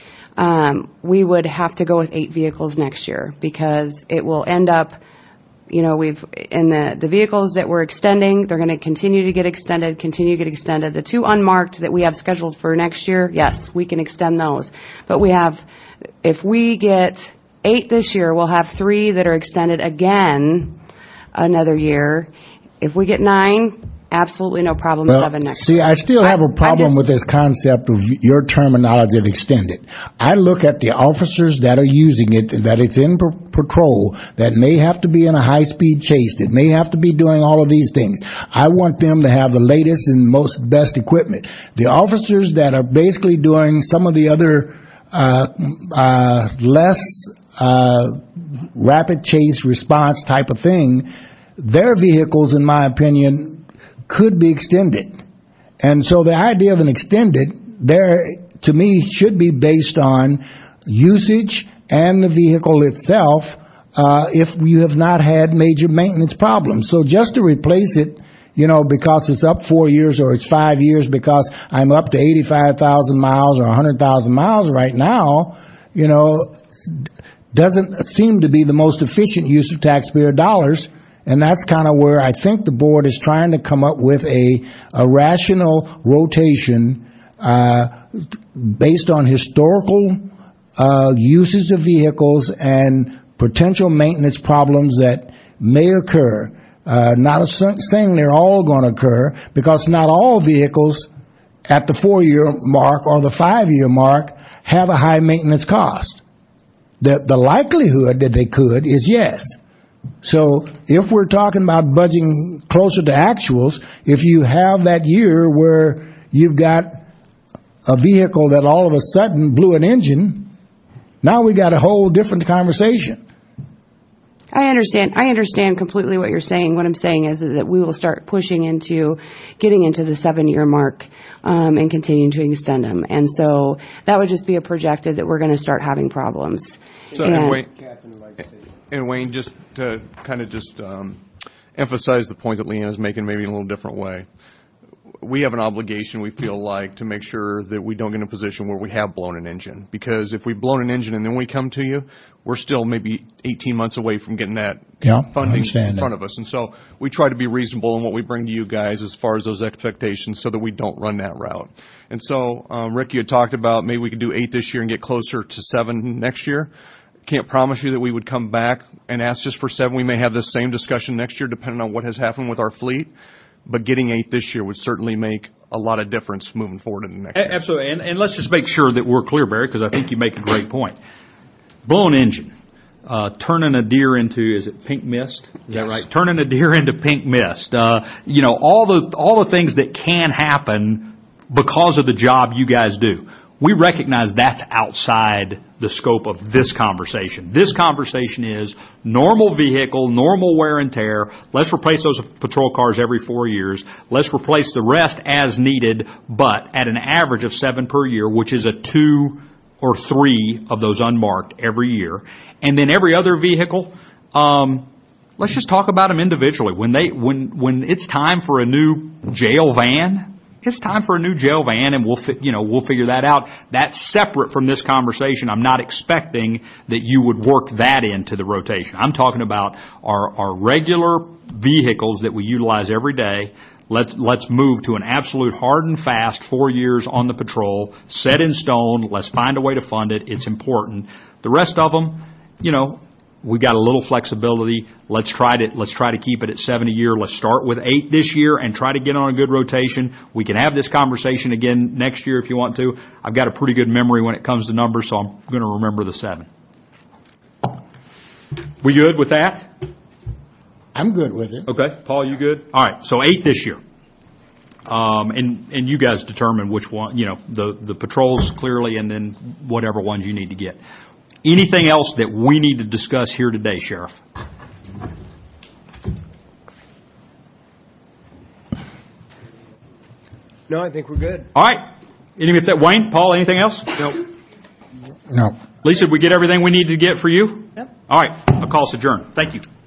Speaker 8: um, we would have to go with eight vehicles next year, because it will end up, you know, we've, in the, the vehicles that we're extending, they're going to continue to get extended, continue to get extended. The two unmarked that we have scheduled for next year, yes, we can extend those. But we have, if we get eight this year, we'll have three that are extended again another year. If we get nine, absolutely no problem with
Speaker 4: Well,
Speaker 8: seven next
Speaker 4: see,
Speaker 8: year.
Speaker 4: I still have
Speaker 8: I-
Speaker 4: a problem
Speaker 8: I just-
Speaker 4: with this concept of your terminology of extended. I look at the officers that are using it, that it's in p- patrol, that may have to be in a high-speed chase, that may have to be doing all of these things. I want them to have the latest and most best equipment. The officers that are basically doing some of the other uh, uh, less uh, rapid chase response type of thing, their vehicles, in my opinion, could be extended. And so the idea of an extended, there, to me, should be based on usage and the vehicle itself, uh, if you have not had major maintenance problems. So just to replace it, you know, because it's up four years or it's five years because I'm up to eighty-five thousand miles or one hundred thousand miles right now, you know, doesn't seem to be the most efficient use of taxpayer dollars. And that's kind of where I think the board is trying to come up with a, a rational rotation uh, based on historical uh, uses of vehicles and potential maintenance problems that may occur. Uh, not a, saying they're all going to occur, because not all vehicles at the four-year mark or the five-year mark have a high maintenance cost. The, the likelihood that they could is yes. So if we're talking about budgeting closer to actuals, if you have that year where you've got a vehicle that all of a sudden blew an engine, now we got a whole different conversation.
Speaker 8: I understand. I understand completely what you're saying. What I'm saying is that we will start pushing into getting into the seven-year mark um, and continuing to extend them. And so that would just be a projected that we're going to start having problems.
Speaker 5: So,
Speaker 8: and,
Speaker 5: and, Wayne, and Wayne, just to kind of just um, emphasize the point that Leanne is making, maybe in a little different way. We have an obligation, we feel like, to make sure that we don't get in a position where we have blown an engine. Because if we've blown an engine and then we come to you, we're still maybe eighteen months away from getting that
Speaker 4: yeah,
Speaker 5: funding in front of us. And so we try to be reasonable in what we bring to you guys as far as those expectations so that we don't run that route. And so, um, Rick, you had talked about maybe we could do eight this year and get closer to seven next year. Can't promise you that we would come back and ask just for seven. We may have this same discussion next year depending on what has happened with our fleet. But getting eight this year would certainly make a lot of difference moving forward in the next year.
Speaker 1: Absolutely. And, and let's just make sure that we're clear, Barry, because I think you make a great point. Blown engine, uh, turning a deer into, is it pink mist? Is
Speaker 5: yes.
Speaker 1: that right? Turning a deer into pink mist. Uh, you know, all the, all the things that can happen because of the job you guys do. We recognize that's outside the scope of this conversation. This conversation is normal vehicle, normal wear and tear. Let's replace those patrol cars every four years. Let's replace the rest as needed, but at an average of seven per year, which is a two or three of those unmarked every year. And then every other vehicle, um, let's just talk about them individually. When they, when, when it's time for a new jail van, it's time for a new jail van, and we'll, fi- you know, we'll figure that out. That's separate from this conversation. I'm not expecting that you would work that into the rotation. I'm talking about our, our regular vehicles that we utilize every day. Let's, let's move to an absolute hard and fast four years on the patrol, set in stone. Let's find a way to fund it. It's important. The rest of them, you know, we've got a little flexibility. Let's try to, let's try to keep it at seven a year. Let's start with eight this year and try to get on a good rotation. We can have this conversation again next year if you want to. I've got a pretty good memory when it comes to numbers, so I'm going to remember the seven. We good with that?
Speaker 4: I'm good with it.
Speaker 1: Okay. Paul, you good? All right. So eight this year. Um, and, and you guys determine which one, you know, the, the patrols clearly, and then whatever ones you need to get. Anything else that we need to discuss here today, Sheriff?
Speaker 3: No, I think we're good.
Speaker 1: All right. Anything that Wayne, Paul, anything else?
Speaker 3: No.
Speaker 4: No.
Speaker 1: Lisa, did we get everything we need to get for you?
Speaker 7: Yep.
Speaker 1: All right. I'll call us adjourned. Thank you.